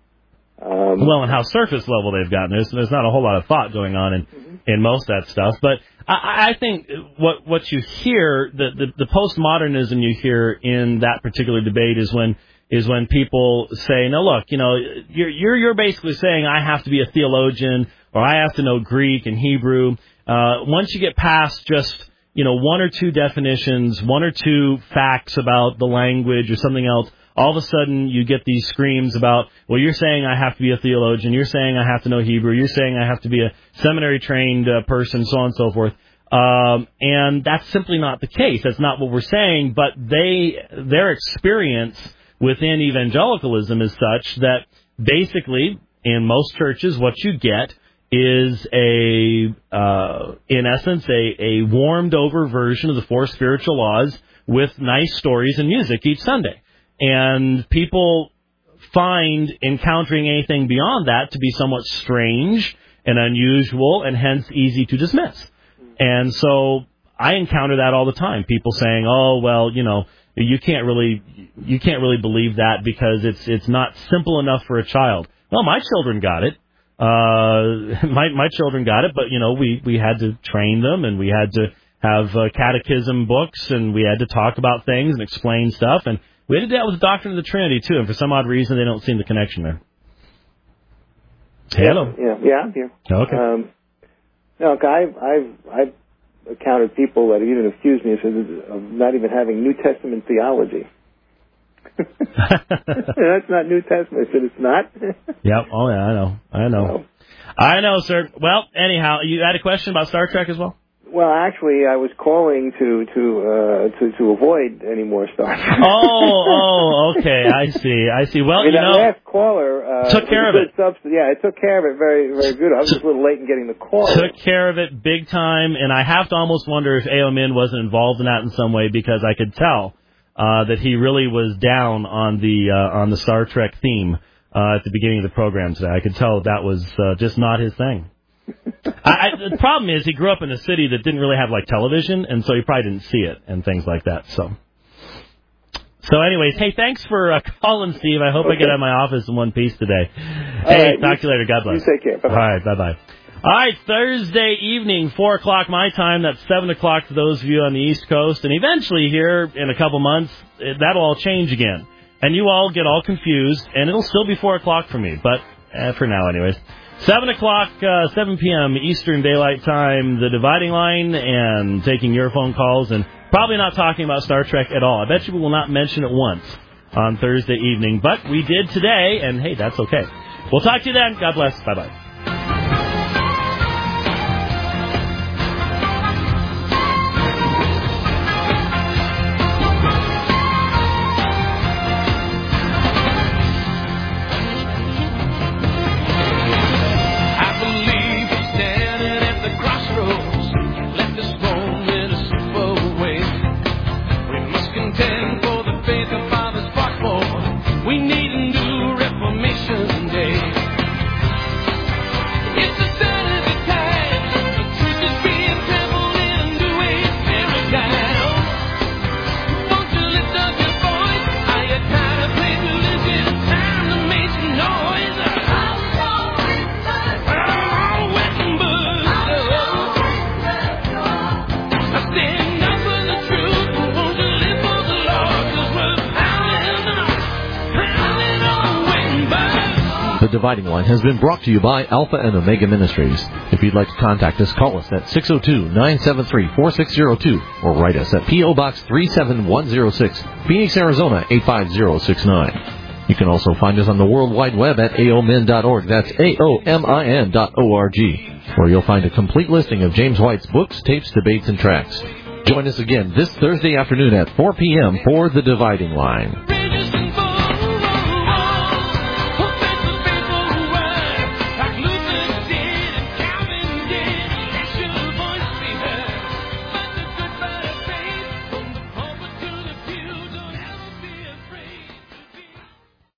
Um, well, and how surface level they've gotten. There's, there's not a whole lot of thought going on in, mm-hmm. in most of that stuff. But I, I think what what you hear, the, the, the postmodernism you hear in that particular debate is when is when people say, no, look, you know, you're you're, you're basically saying I have to be a theologian or I have to know Greek and Hebrew. Uh, once you get past just you know, one or two definitions, one or two facts about the language or something else, all of a sudden you get these screams about, well, you're saying I have to be a theologian, you're saying I have to know Hebrew, you're saying I have to be a seminary-trained uh, person, so on and so forth. Um, and that's simply not the case. That's not what we're saying, but they their experience within evangelicalism is such that basically, in most churches, what you get is a, uh, in essence, a, a warmed-over version of the four spiritual laws with nice stories and music each Sunday. And people find encountering anything beyond that to be somewhat strange and unusual and hence easy to dismiss. And so I encounter that all the time. People saying, oh, well, you know, you can't really you can't really believe that because it's it's not simple enough for a child. Well, my children got it. Uh, my, my children got it, but, you know, we, we had to train them and we had to have uh, catechism books and we had to talk about things and explain stuff. And we had to deal with the doctrine of the Trinity, too. And for some odd reason, they don't see the connection there. Hello. Yeah, yeah, I'm here. Okay. Um, no, I've, I've, I've encountered people that have even accused me of not even having New Testament theology. That's not New Testament. I said it's not. Yep. Oh, yeah, I know. I know. No. I know, sir. Well, anyhow, you had a question about Star Trek as well? Well, actually, I was calling to to uh, to, to avoid any more Star Trek. Oh, oh, okay. I see. I see. Well, I mean, you that know, last caller uh, took care of it. Substance. Yeah, it took care of it very, very good. I was just a little late in getting the call. Took care of it big time, and I have to almost wonder if A O Min wasn't involved in that in some way because I could tell uh, that he really was down on the uh, on the Star Trek theme uh, at the beginning of the program today. I could tell that was uh, just not his thing. I, I, the problem is he grew up in a city that didn't really have like television, and so he probably didn't see it and things like that. So, so anyways, hey, thanks for uh, calling, Steve. I hope okay. I get out of my office in one piece today. All hey, right, talk you, to you later. God bless. You take care. Bye-bye. All right, bye bye. All right, Thursday evening, four o'clock my time. That's seven o'clock for those of you on the East Coast, and eventually here in a couple months, that'll all change again, and you all get all confused, and it'll still be four o'clock for me, but eh, for now, anyways. Seven o'clock, uh, seven p.m. Eastern Daylight Time, the dividing line, and taking your phone calls, and probably not talking about Star Trek at all. I bet you we will not mention it once on Thursday evening, but we did today, and hey, that's okay. We'll talk to you then. God bless. Bye-bye. The Dividing Line has been brought to you by Alpha and Omega Ministries. If you'd like to contact us, call us at six oh two, nine seven three, four six oh two or write us at P O. Box three seven one oh six, Phoenix, Arizona eight five zero six nine. You can also find us on the World Wide Web at A O M I N dot org. That's A O M I N dot O R G, where you'll find a complete listing of James White's books, tapes, debates, and tracts. Join us again this Thursday afternoon at four p.m. for The Dividing Line.